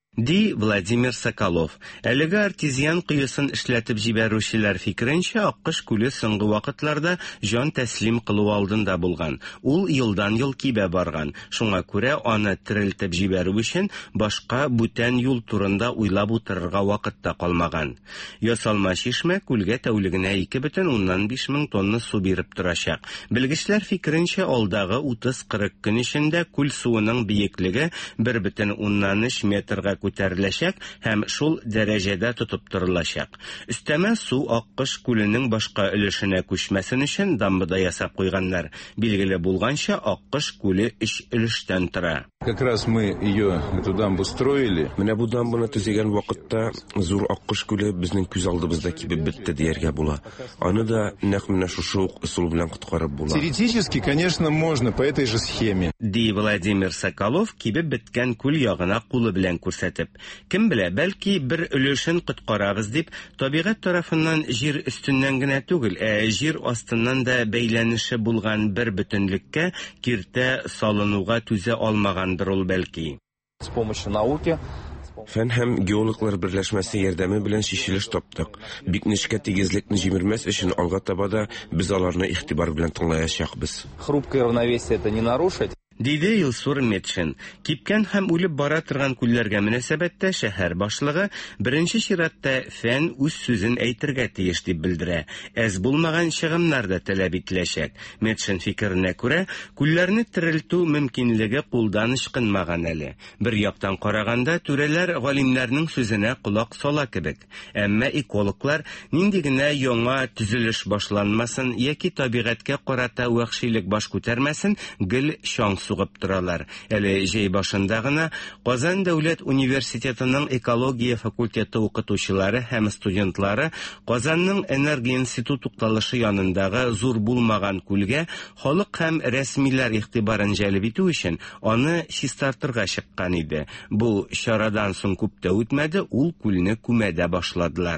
Ди Владимир Соколов. Әлеге артезиан кыйысын эшләтеп җибәрүчеләр фикеренчә, Аккош күле соңгы вакытларда җан тәслим кылу алдында булган. Ул елдан-ел кибә барган. Шуңа күрә аны терелтеп җибәрү өчен башка бүтән юл турында уйлап утырырга вакытта калмаган. Ясалма чишмә күлгә тәүлегенә ике бөтен уннан биш мең тонна су биреп торачак. Белгечләр фикеренчә, алдагы утыз-кырык көн эчендә күл суының бийеклеге бер бөтен уннан өч метрга күтәреләчәк һәм шул дәрәҗәдә тотып торылачак. Өстәмә су Аккош күленең башка өлешенә күчмәсен өчен дамбада ясап куйганнар. Билгеле булганча, Аккош күле өч өлештән тора. Как раз мы ее, эту дамбу строили. Менә бу дамбаны төзегән вакытта зур Аккош күле безнең күз алдыбызда кибеп бетте дияргә була. Аны да нәкъ менә шушы ук ысул белән коткарып була. Теоретически, конечно, можно по этой же схеме. Ди Владимир Соколов кибеп беткән күл ягына кулы белән күрсәтеп. Кем белә, бәлки бер өлешен коткарабыз дип, табигать тарафыннан җир өстеннән генә түгел, ә җир астыннан да бәйләнеше булган бер бөтенлеккә киртә салынуга түзә алмагандыр ул бәлки. С помощью науки Фән һәм геологлар берләшмәсе ярдәме белән шишелеш таптык. Бик нечкә тигезлекне җимермәс өчен алга таба да без аларны игътибар белән тыңлаячакбыз. Хрупкое равновесие это не нарушить. Диде Илсур Метшин. Кипкән һәм үлеп бара торган күлләргә мөнәсәбәттә шәһәр башлыгы беренче чиратта фән үз сүзен әйтергә тиеш дип белдерә. Әз булмаган чыгымнар да таләп ителәчәк. Метшин фикеренә күрә, күлләрне терелтү мөмкинлеге кулдан ычкынмаган әле. Бер яктан караганда, түрәләр галимнәрнең сүзенә кулак сала кебек. Әмма экологлар нинди генә яңа төзелеш башланмасын яки табигатькә карата вәхшилек баш күтәрмәсен, гел шаң сугып торалар. Әле җәй башында гына Казан дәүләт университетының экология факультеты укытучылары һәм студентлары Казанның энергия институт тукталышы янындагы зур булмаган күлгә халык һәм рәсмиләр игътибарын җәлеп итү өчен аны чистартырга чыккан иде. Бу чарадан соң күп тә үтмәде, ул күлне күмәдә башладылар.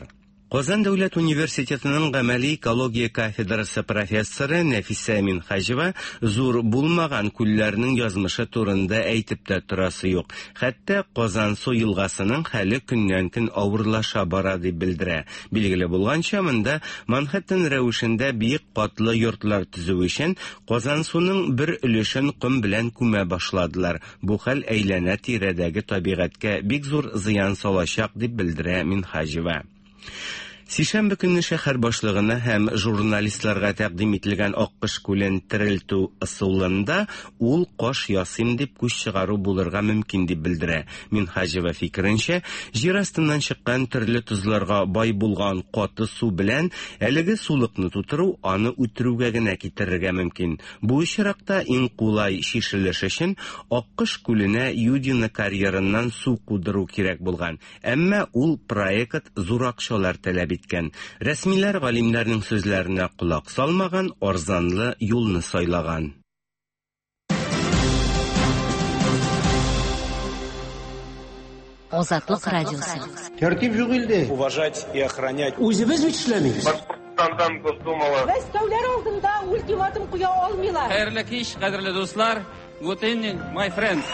Казан дәүләт университетының гамәли экология кафедрасы профессоры Нәфисә Минхаҗева зур булмаган күлләрнең язмышы турында әйтеп тә торасы юк. Хәтта Казан су елгасының хәле көннән-көн авырлаша бара дип белдерә. Билгеле булганча, монда Манхэттен рәвешендә биек катлы йортлар төзү өчен Казан суның бер өлешен ком белән күмә башладылар. Бу хәл әйләнә тирәдәге табигатькә бик зур зыян салачак дип белдерә Минхаҗева. Сишәмбе көнне шәһәр башлыгына һәм журналистларга тәкъдим ителгән Аккош күлен терелтү ысулында ул каш ясыйм дип күз чыгару булырга мөмкин дип белдерә. Минхаҗева фикеренчә, җир астыннан чыккан төрле тузларга бай булган каты су белән әлеге сулыкны тутыру аны үтерүгә генә китерергә мөмкин. Бу очракта иң кулай шишелеш өчен Аккош күленә Юдина карьерыннан су кудыру кирәк булган. Әмма ул проект зур акчалар таләп иткән. Рәсмиләр галимнәрнең сүзләренә кулак салмаган, арзанлы юлны сайлаган. Азатлык радиосы. Тәртип юк инде. Уважать и охранять. Үзебез бит эшләмибез. Башкортстандан Госдумала. Мәскәүләр алдында ультиматум куя алмыйлар. Хәерле кич, кадерле дуслар. Good evening, my friends.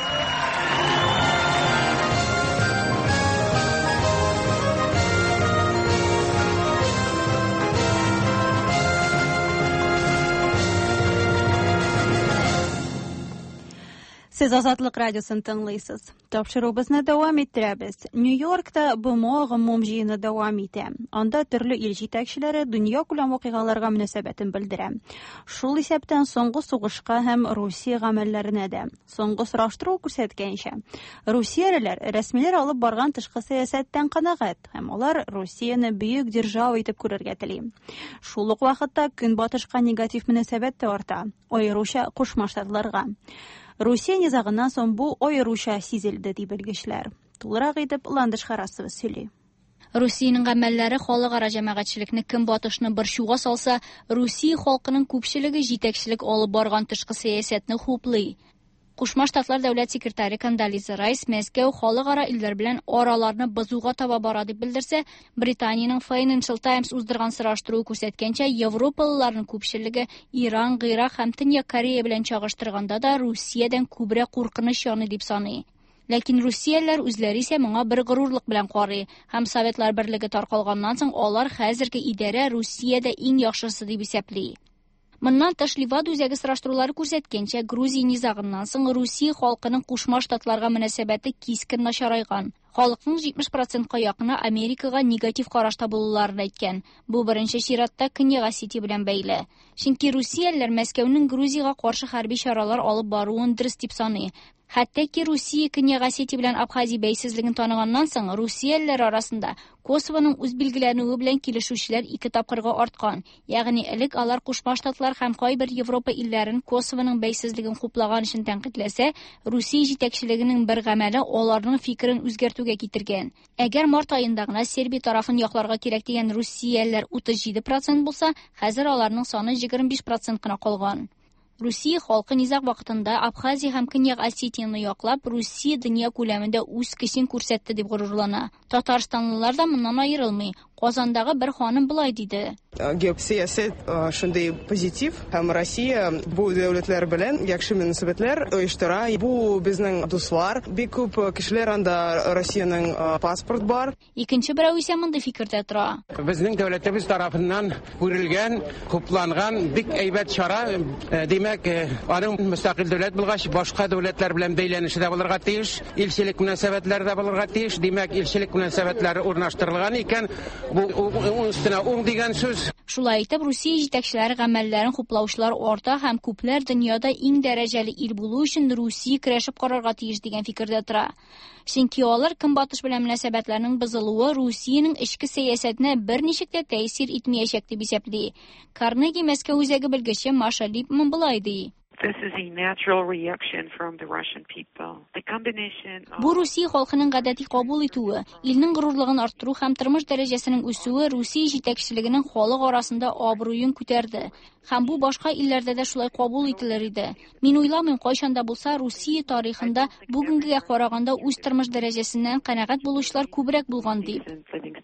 Сез Азатлык радиосын тыңлыйсыз. Тапшыруыбызны дәвам иттерәбез. Нью-Йоркта БМО гомум җыены дәвам итә. Анда төрле ил җитәкчеләре дөнья күләм вакыйгаларга мөнәсәбәтен белдерә. Шул исәптән соңгы сугышка һәм Русия гамәлләренә дә. Соңгы сораштыру күрсәткәнчә, Русиялеләр рәсмиләр алып барган тышкы сәясәттән канәгать һәм алар Русияны бөек держава итеп күрергә тели. Шул ук вакытта Көнбатышка негатив мөнәсәбәт тә арта, аеруча Кушма Штатларга. Русия низагыннан соң бу аеруча сизелде дип белгечләр. Тулырак итеп Ландыш Харасова сөйли. Русиянең гамәлләре халыкара җәмәгатьчелекне Көнбатышны борчуга салса, Русия халкының күпчелеге җитәкчелек алып барган тышкы сәясәтне хуплый. Кушма Штатлар дәүләт секретаре Кондолиза Райс Мәскәү халыкара илләр белән араларны бозуга таба бара дип белдерсә, Британиянең Financial Times уздырган сораштыру күрсәткәнчә, европалыларның күпчелеге Иран, Гыйрак һәм Төньяк Корея белән чагыштырганда да Русиядән күбрәк куркыныч яны дип саный. Ләкин Русиялеләр үзләре исә моңа бер горурлык белән карый, һәм Советлар Берлеге таркалганнан соң алар хәзерге идарә Русиядә иң яхшысы дип исәпли. Моннан тыш Ливад үзәге сораштырулары күрсәткәнчә, Грузия низагыннан соң Русия халкының Кушма Штатларга мөнәсәбәте кискен начарайган. Халыкның җитмеш процентка якыны Америкага негатив карашта булуларын әйткән. Бу беренче чиратта Көньяк Осетия белән бәйле. Чөнки Русиялеләр Мәскәүнең Грузиягә каршы хәрби чаралар алып баруын дөрес дип саный. Хәтта ки Русия Көньяк Осетия белән Абхазия бәйсезлеген таныганнан соң Русиялеләр арасында Косовоның үз билгеләнүе белән килешүчеләр ике тапкырга арткан. Ягъни элек алар Кушма Штатлар һәм кайбер Европа илләрен Косовоның бәйсезлеген хуплаган өчен тәнкыйтьләсә, Русия җитәкчелегенең бер гамәле аларның фикерен үзгәртүгә китергән. Әгәр март аенда гына Сербия тарафын якларга кирәк дигән русиялеләр утыз җиде процент булса, хәзер аларның саны егерме биш процент кына калган. Русия халкы низаг вакытында Абхазия һәм Көньяк Осетияны яклап, Русия дөнья күләмендә үз көчен күрсәтте дип горурлана. Татарстанлылар да моннан аерылмый. Казандагы бер ханым булай диде. Геосәясәт шундый позитив һәм Россия бу дәүләтләр белән яхшы мөнәсәбәтләр оештыра. Бу безнең дуслар, бик күп кешеләр анда Россиянең паспорт бар. Икенче берәү исә монда фикердә тора. Безнең дәүләтебез тарафыннан күрелгән, хупланган бик әйбәт чара, димәк, аның мөстәкыйль дәүләт булгач, башка дәүләтләр белән бәйләнеше дә булырга тиеш, илчелек мөнәсәбәтләре дә булырга тиеш. Димәк, илчелек мөнәсәбәтләре урнаштырылган икән. Бу үстенә уң дигән сүз. Шулай итеп, Русия җитәкчеләре гамәлләрен хуплаучылар орта һәм күпләр дөньяда иң дәрәҗәле ил булу өчен Русия көрәшеп карарга тиеш дигән фикердә тора. Чөнки алар Көнбатыш белән мөнәсәбәтләрнең бозылуы Русиянең эчке сәясәтенә берничек тә тәэсир итмәячәк дип исәпли. Карнеги Мәскәү үзәге белгече Маша Липман булай ди. This is a natural reaction from the Russian people. The combination of... Бу Русия халкының гадәти кабул итүе, илнең горурлыгын арттыру һәм тормыш дәрәҗәсенең үсүе Русия җитәкчелегенең халык арасында абруен күтәрде. Һәм бу башка илләрдә дә шулай кабул ителер иде. Мин уйламыйм, кайчан да булса Русия тарихында бүгенгегә караганда үз тормыш дәрәҗәсеннән канәгать булучылар күбрәк булган дип.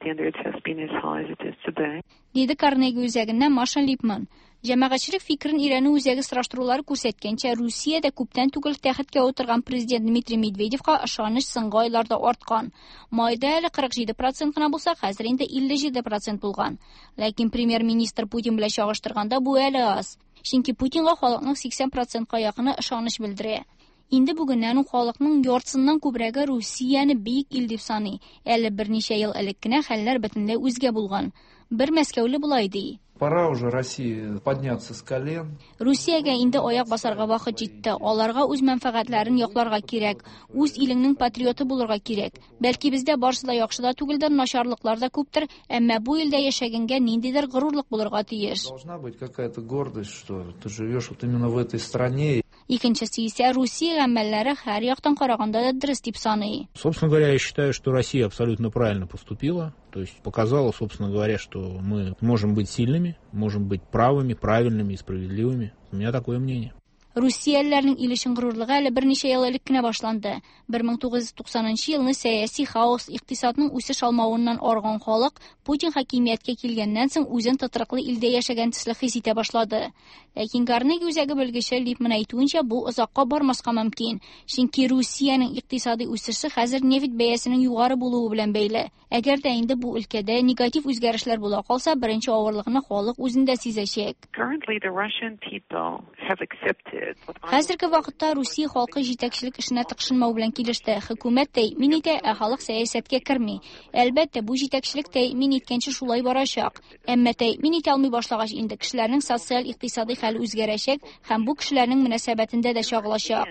standards has been as high as it is today. Dedi Carnegie үзәгеннән Маша Липман. Җәмәгатьчелек фикерен өйрәнү үзәге сораштырулары күрсәткәнчә, Русиядә күптән түгел тәхеткә утырган президент Дмитрий Медведевка ышаныч соңгы айларда арткан. Майда әле кырык җиде процент кына булса, хәзер инде илле җиде процент булган. Ләкин премьер-министр Путин белән чагыштырганда бу әле аз. Чөнки Путинга халыкның сиксән процентка якыны ышаныч белдерә. Инде бүгеннән ул халыкның яртысыннан күбрәге Русияне бик ил дип саный. Әле берничә ел элек кенә хәлләр бөтенләй үзгә булган. Бер Мәскәүле булай ди. Пора уже России подняться с колен. Русиягә инде аяк басарга вакыт җитте. Аларга үз мәнфәгатьләрен якларга кирәк. Үз иленең патриоты булырга кирәк. Бәлки бездә барысы да яхшы да түгелдер, начарлыклар да күптер, әмма бу илдә яшәгәнгә ниндидер горурлык булырга тиеш. Должна быть какая-то гордость, что ты живешь вот именно в этой стране. Икенчесе исә Русия гамәлләре һәр яктан караганда да дөрес дип саный. Собственно говоря, я считаю, что Россия абсолютно правильно поступила. То есть показала, собственно говоря, что мы можем быть сильными, можем быть правыми, правильными и справедливыми. У меня такое мнение. Русиялеләрнең илешен горурлыгы әле берничә ел элек кенә башланды. бер мең тугыз йөз туксанынчы елны сәяси хаос, икътисадның үсеш алмавыннан арган халык Путин хакимияткә килгәннән соң үзен тотрыклы илдә яшәгән төсле хис итә башлады. Ләкин Карнеги үзәге белгече Липман әйтүенчә, бу озакка бармаска мөмкин. Чөнки Русиянең икътисади үсеше хәзер нефть бәясенең югары булуы белән бәйле. Әгәр дә инде бу өлкәдә негатив үзгәрешләр була калса, беренче авырлыгын халык үзендә сизәчәк. Currently the Russian people have accepted. Хәзерге вакытта Русия халкы җитәкчелек эшенә тыкшынмау белән килеште. Хөкүмәт тәэмин итә, ә халык сәясәткә керми. Әлбәттә, бу җитәкчелек тәэмин иткәнче шулай барачак. Әмма тәэмин итә алмый башлагач инде кешеләрнең социаль-икътисади хәле үзгәрәчәк һәм бу кешеләрнең мөнәсәбәтендә дә чагылачак.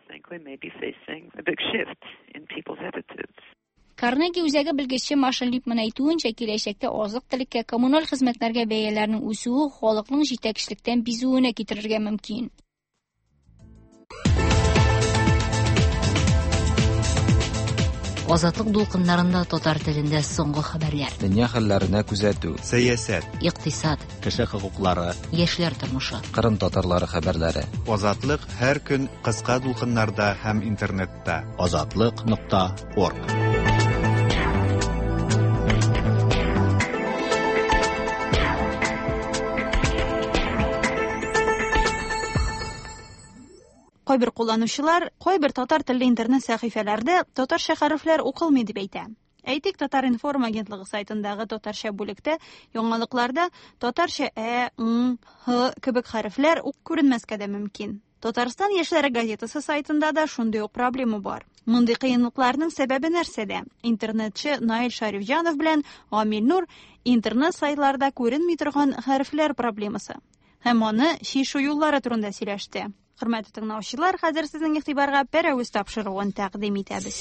Карнеги үзәге белгече Маша Липман әйтүенчә, киләчәктә азык-төлеккә, коммуналь хезмәтләргә бәяләрнең үсүе халыкның җитәкчелектән бизүенә китерергә мөмкин. Азатлык дулкыннарында татар телендә соңгы хәбәрләр. Дөнья хәлләренә күзәтү, сәясәт, икътисад, кеше хокуклары, яшьләр тормышы, Кырым татарлары хәбәрләре. Азатлык һәр көн кыска дулкыннарда һәм интернетта. азатлык нокта орг. Кайбер кулланучылар, кайбер татар телле интернет сәхифәләрдә татарча хәрефләр укылмый дип әйтә. Әйтик, Татар информ агентлыгы сайтындагы татарча бүлектә яңалыкларда татарча ә, ң, х кебек хәрефләр ук күренмәскә дә мөмкин. Татарстан яшьләре газетасы сайтында да шундый ук проблема бар. Мондый кыенлыкларның сәбәбе нәрсәдә? Интернетче Наил Шарифҗанов белән Амил Нур интернет сайтларда күренми торган хәрефләр проблемасы һәм аны чишү юллары турында сөйләште. Хөрмәтле тыңлаучылар, хәзер сезнең игътибарга пәрәвез тапшыруын тәкъдим итәбез.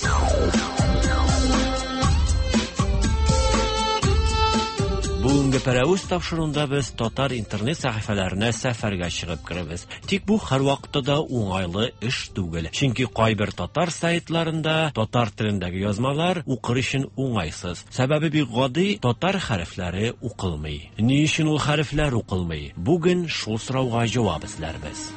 Бүгенге пәрәвез тапшыруында без татар интернет сәхифәләренә сәфәргә чыгып керебез. Тик бу һәрвакытта да уңайлы эш түгел. Чөнки кайбер татар сайтларында татар телендәге язмалар укыр өчен уңайсыз. Сәбәбе бик гади, татар хәрефләре укылмый. Ни өчен ул хәрефләр укылмый? Бүген шул сорауга җавап эзләрбез.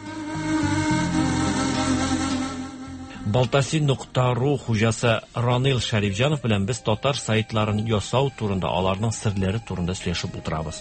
Балтаси нокта ру хуҗасы Ранил Шарифҗанов белән без татар сайтларын ясау турында, аларның серләре турында сөйләшеп утырабыз.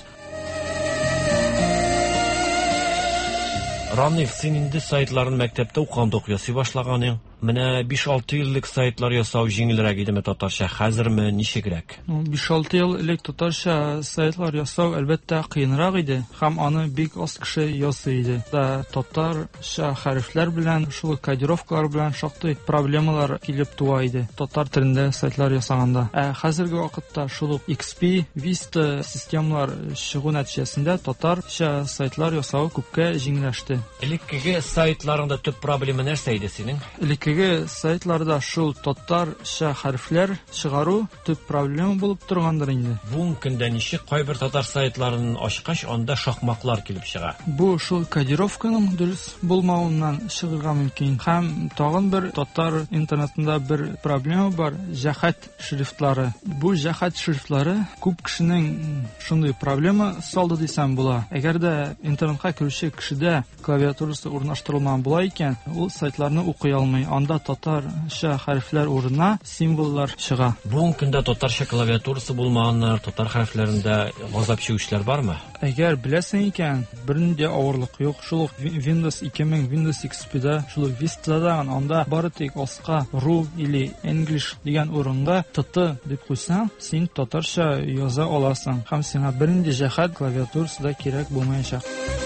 Ранил, син инде сайтларын мәктәптә укыганда ясый башлаганың. Менә биш-алты еллык сайтлар ясау җиңелрәк идеме татарча, хәзерме ничегрәк? биш-алты ел элек татарча сайтлар ясау әлбәттә кыенрак иде, һәм аны бик аз кеше ясый иде. Да татарча хәрефләр белән, шул кодировкалар белән шактый проблемалар килеп туа иде. Татар телендә сайтлар ясаганда. Ә хәзерге вакытта шул икс пи, Vista системалар чыгу нәтиҗәсендә татарча сайтлар ясау күпкә җиңеләште. Элеккеге сайтларында төп проблема нәрсә иде синең? Элеккеге сайтларда шул татарча хәрефләр чыгару төп проблема булып торгандыр инде. Бу көндә ничек кайбер татар сайтларын ачкач, анда шахмаклар килеп чыга. Бу шул кодировканың дөрес булмавыннан чыгарга мөмкин. Һәм тагын бер татар интернетында бер проблема бар, җәһәт шрифтлары. Бу җәһәт шрифтлары күп кешенең шундый проблема салды дисәм була. Әгәр дә интернетка керүче кешедә клавиатурасы урнаштырылмаган була икән, ул сайтларны укый алмый. анда татарча хәрефләр урынына символлар чыга. Бүгенге көндә татарча клавиатурасы булмаганнар, татар хәрефләрендә газап чигүчләр бармы? Әгәр беләсең икән, бернинди авырлык юк. Шул ук Windows ике мең, Windows икс пи-дә, шул ук Vista-да анда бары тик аска ru или English дигән урынга tt дип куйсаң, син татарча яза аласың. Һәм сиңа бернинди җәһәт клавиатурасы да кирәк булмаячак.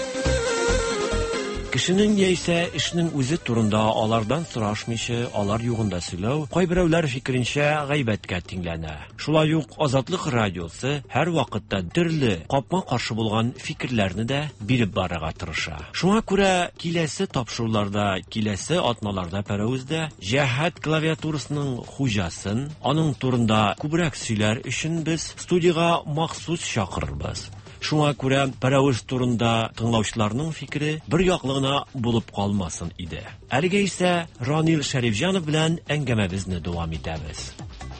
Кешенең яисә эшнең үзе турында алардан сорашмыйча, алар югында сөйләү, кайберәүләр фикеренчә гайбәткә тиңләнә. Шулай ук Азатлык радиосы һәр вакытта төрле капма каршы булган фикерләрне дә биреп барырга тырыша. Шуңа күрә киләсе тапшыруларда, киләсе атналарда пәрәүздә җәһәт клавиатурасының хуҗасын, аның турында күбрәк сөйләр өчен без студиягә махсус чакырырбыз. Шуңа күрә пәрәвеш турында тыңлаучыларның фикере бер яклы гына булып калмасын иде. Әлегә исә Ранил Шәрифҗанов белән әңгәмәбезне дәвам итәбез.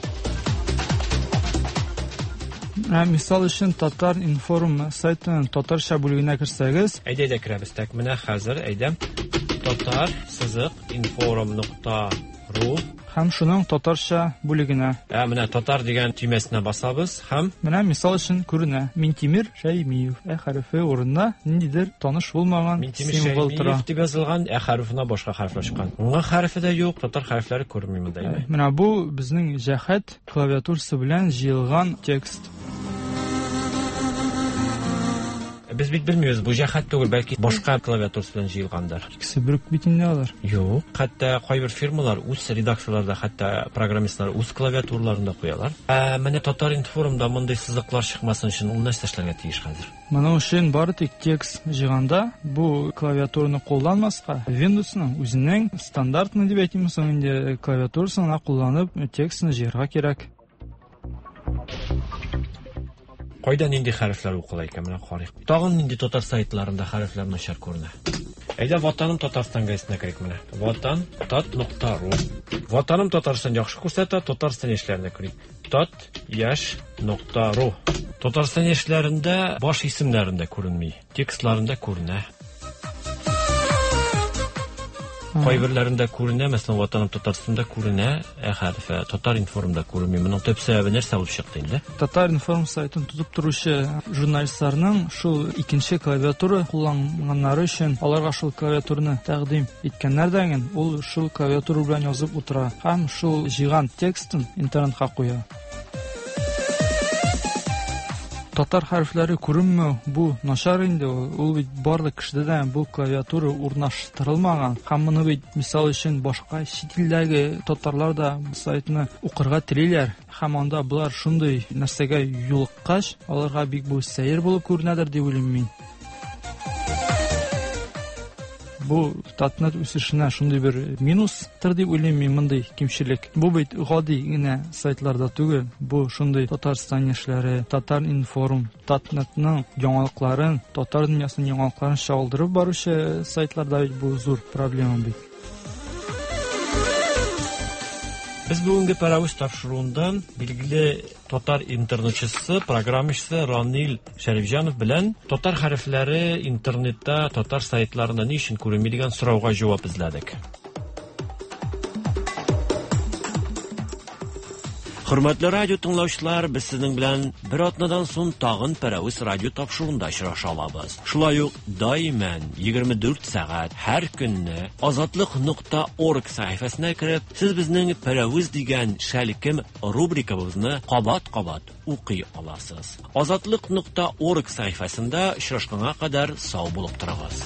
Мисал өчен Татар информ сайтының татарча бүлегенә керсәгез, әйдә дә керәбез. Тәк менә хәзер әйдәм. Татар сызык информ нокта ру һәм шуның татарча бүлегенә. Ә менә татар дигән төймәсенә басабыз һәм менә мисал өчен күренә. Минтимир Шәймиев ә хәрефе урынына ниндидер таныш булмаган символ тора. Дип язылган, ә хәрефенә башка хәрефләр чыккан. Аңа хәрефе дә юк, татар хәрефләре күрмим монда. Менә бу безнең җәһәт клавиатурасы белән җыелган текст. Без бит белмибез, бу җәһәт түгел, бәлки башка клавиатурасы белән җыелгандыр. Икесе бер бит инде алар. Юк, хәтта кайбер фирмалар үз редакцияларда, хәтта программистлар үз клавиатураларында куялар. Ә менә Татар информда мондый сызыклар чыкмасын өчен ул нәрсә эшләргә тиеш хәзер? Моның өчен бары тик текст җыганда бу клавиатураны кулланмаска, Windowsның үзенең стандартны дип әйтимез, инде клавиатурасын кулланып текстны җыярга кирәк. Кайда нинди хәрефләр укыла икән, менә карыйк. Тагын нинди татар сайтларында хәрефләр начар күренә. Әйдә Ватаным Татарстан гәзитенә керик менә. Ватан тат нокта ру. Ватаным Татарстан яхшы күрсәтә, Татарстан яшьләренә керик. тат яшь нокта ру. Татарстан яшьләрендә баш исемнәрендә күренми, текстларында күренә. Кайберләрендә күренә, мәсәлән, Ватаным Татарстанда күренә, ә хәрефе Татар информда күренми. Моның төп сәбәбе нәрсә булып чыкты инде? Татар информ сайтын тутып торучы журналистларның шул икенче клавиатура кулланганнары өчен аларга шул клавиатураны тәкъдим иткәннәр дә ул шул клавиатура белән язып утыра һәм шул җыган текстын интернетка куя. Татар хәрефләре күренмәү бу начар инде, ул бит барлык кешедә дә бу клавиатура урнаштырылмаган. Һәм моны бит мисал өчен башка чит илдәге татарлар да сайтны укырга телиләр. Һәм анда булар шундый нәрсәгә юлыккач, аларга бик бу сәер булып күренәдер дип уйлыйм мин. Бу татнет үсешенә шундый бер минус төр дип уйлыйм мин, мондый кимчелек. Бу бит гади генә сайтларда түгел, бу шундый Татарстан яшьләре, Татар информ, татнетның яңалыкларын, татар дөньясының яңалыкларын чагылдырып баручы сайтларда бу зур проблема бит. Без бүгенге пәрәвеш тапшыруындан билгеле татар интернетчысы, программчысы Ранил Шәрифҗанов белән татар хәрефләре интернетта, татар сайтларында ни өчен күренми дигән сорауга җавап эзләдек. Хөрмәтле радио тыңлаучылар, без сезнең белән бер атнадан соң тагын пәрәвеш радио тапшыруында очраша алабыз. Шулай ук даимән егерме дүрт сәгать һәр көнне азатлык нокта орг сәхифәсенә кереп, сез безнең пәрәвеш дигән шәлкем рубрикабызны кабат-кабат укый аласыз. азатлык нокта орг сәхифәсендә очрашканга кадәр сау булып торыгыз.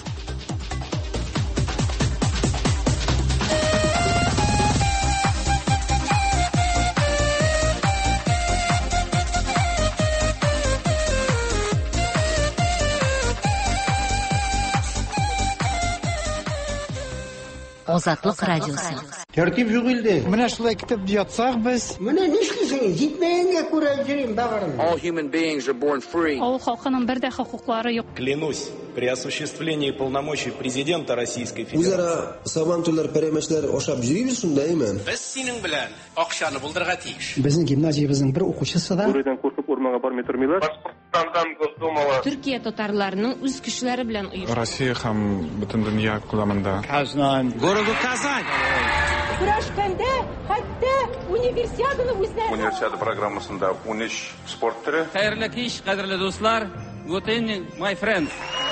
Азатлык радиосы. Тәртип юк инде. Менә шулай китеп ятсак без. Менә нишлисең? Җитмәгәнгә күрә йөрим багарым. All human beings are born free. Авыл халкының бер дә хокуклары юк. Клянусь, при осуществлении полномочий президента Российской Федерации. Үзара сабан түрләр пәрәмәчләр ашап йөрибез шундаймы? Без синең белән акчаны булдырга тиеш. Безнең гимназиябезнең бер укучысы да. Бүредән куркып урманга бармый тормыйлар. Башкортстандан Госдумала. Төркия татарларының үз көчләре белән оештырылган. Россия һәм бөтен дөнья күләмендә. Казан. Городу Казань. көрәшкәндә, хәтта универсиаданы үзләре. Универсиада программасында ун өч спорт түрі. Хәерле кич, кадерле дуслар. Good evening, my friends.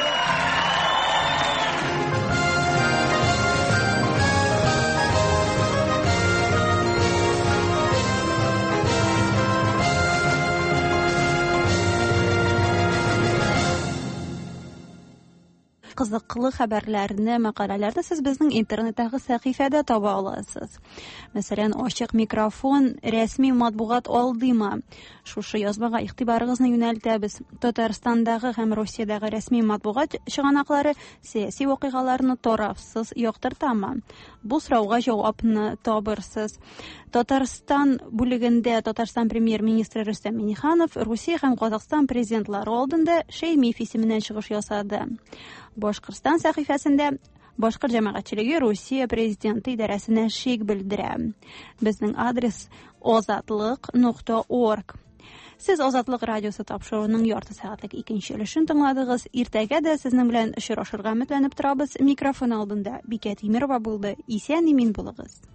Кызыклы хәбәрләрне, мәкаләләрне сез безнең интернеттагы сәхифәдә таба аласыз. Мәсәлән, ачык микрофон рәсми матбугат алдымы? Шушы язмага игътибарыгызны юнәлтәбез. Татарстандагы һәм Россиядәге рәсми матбугат чыганаклары сәяси вакыйгаларны тарафсыз яктыртамы? Бу сорауга җавапны табырсыз. Татарстан бүлегендә Татарстан премьер-министры Рөстәм Миңнеханов Русия һәм Казакстан президентлары алдында Шәймиев исеменнән чыгыш ясады. Башкортстан сәхифәсендә Башкорт җәмәгатьчелеге Русия президенты идарәсенә шик белдерә. Безнең адрес азатлык нокта орг. Сез Азатлык радиосы тапшыруының ярты сәгатьлек икенче өлешен тыңладыгыз. Иртәгә дә сезнең белән очрашырга өметләнеп торабыз. Микрофон алдында Бикә Тимерова булды. Исән-имин булыгыз.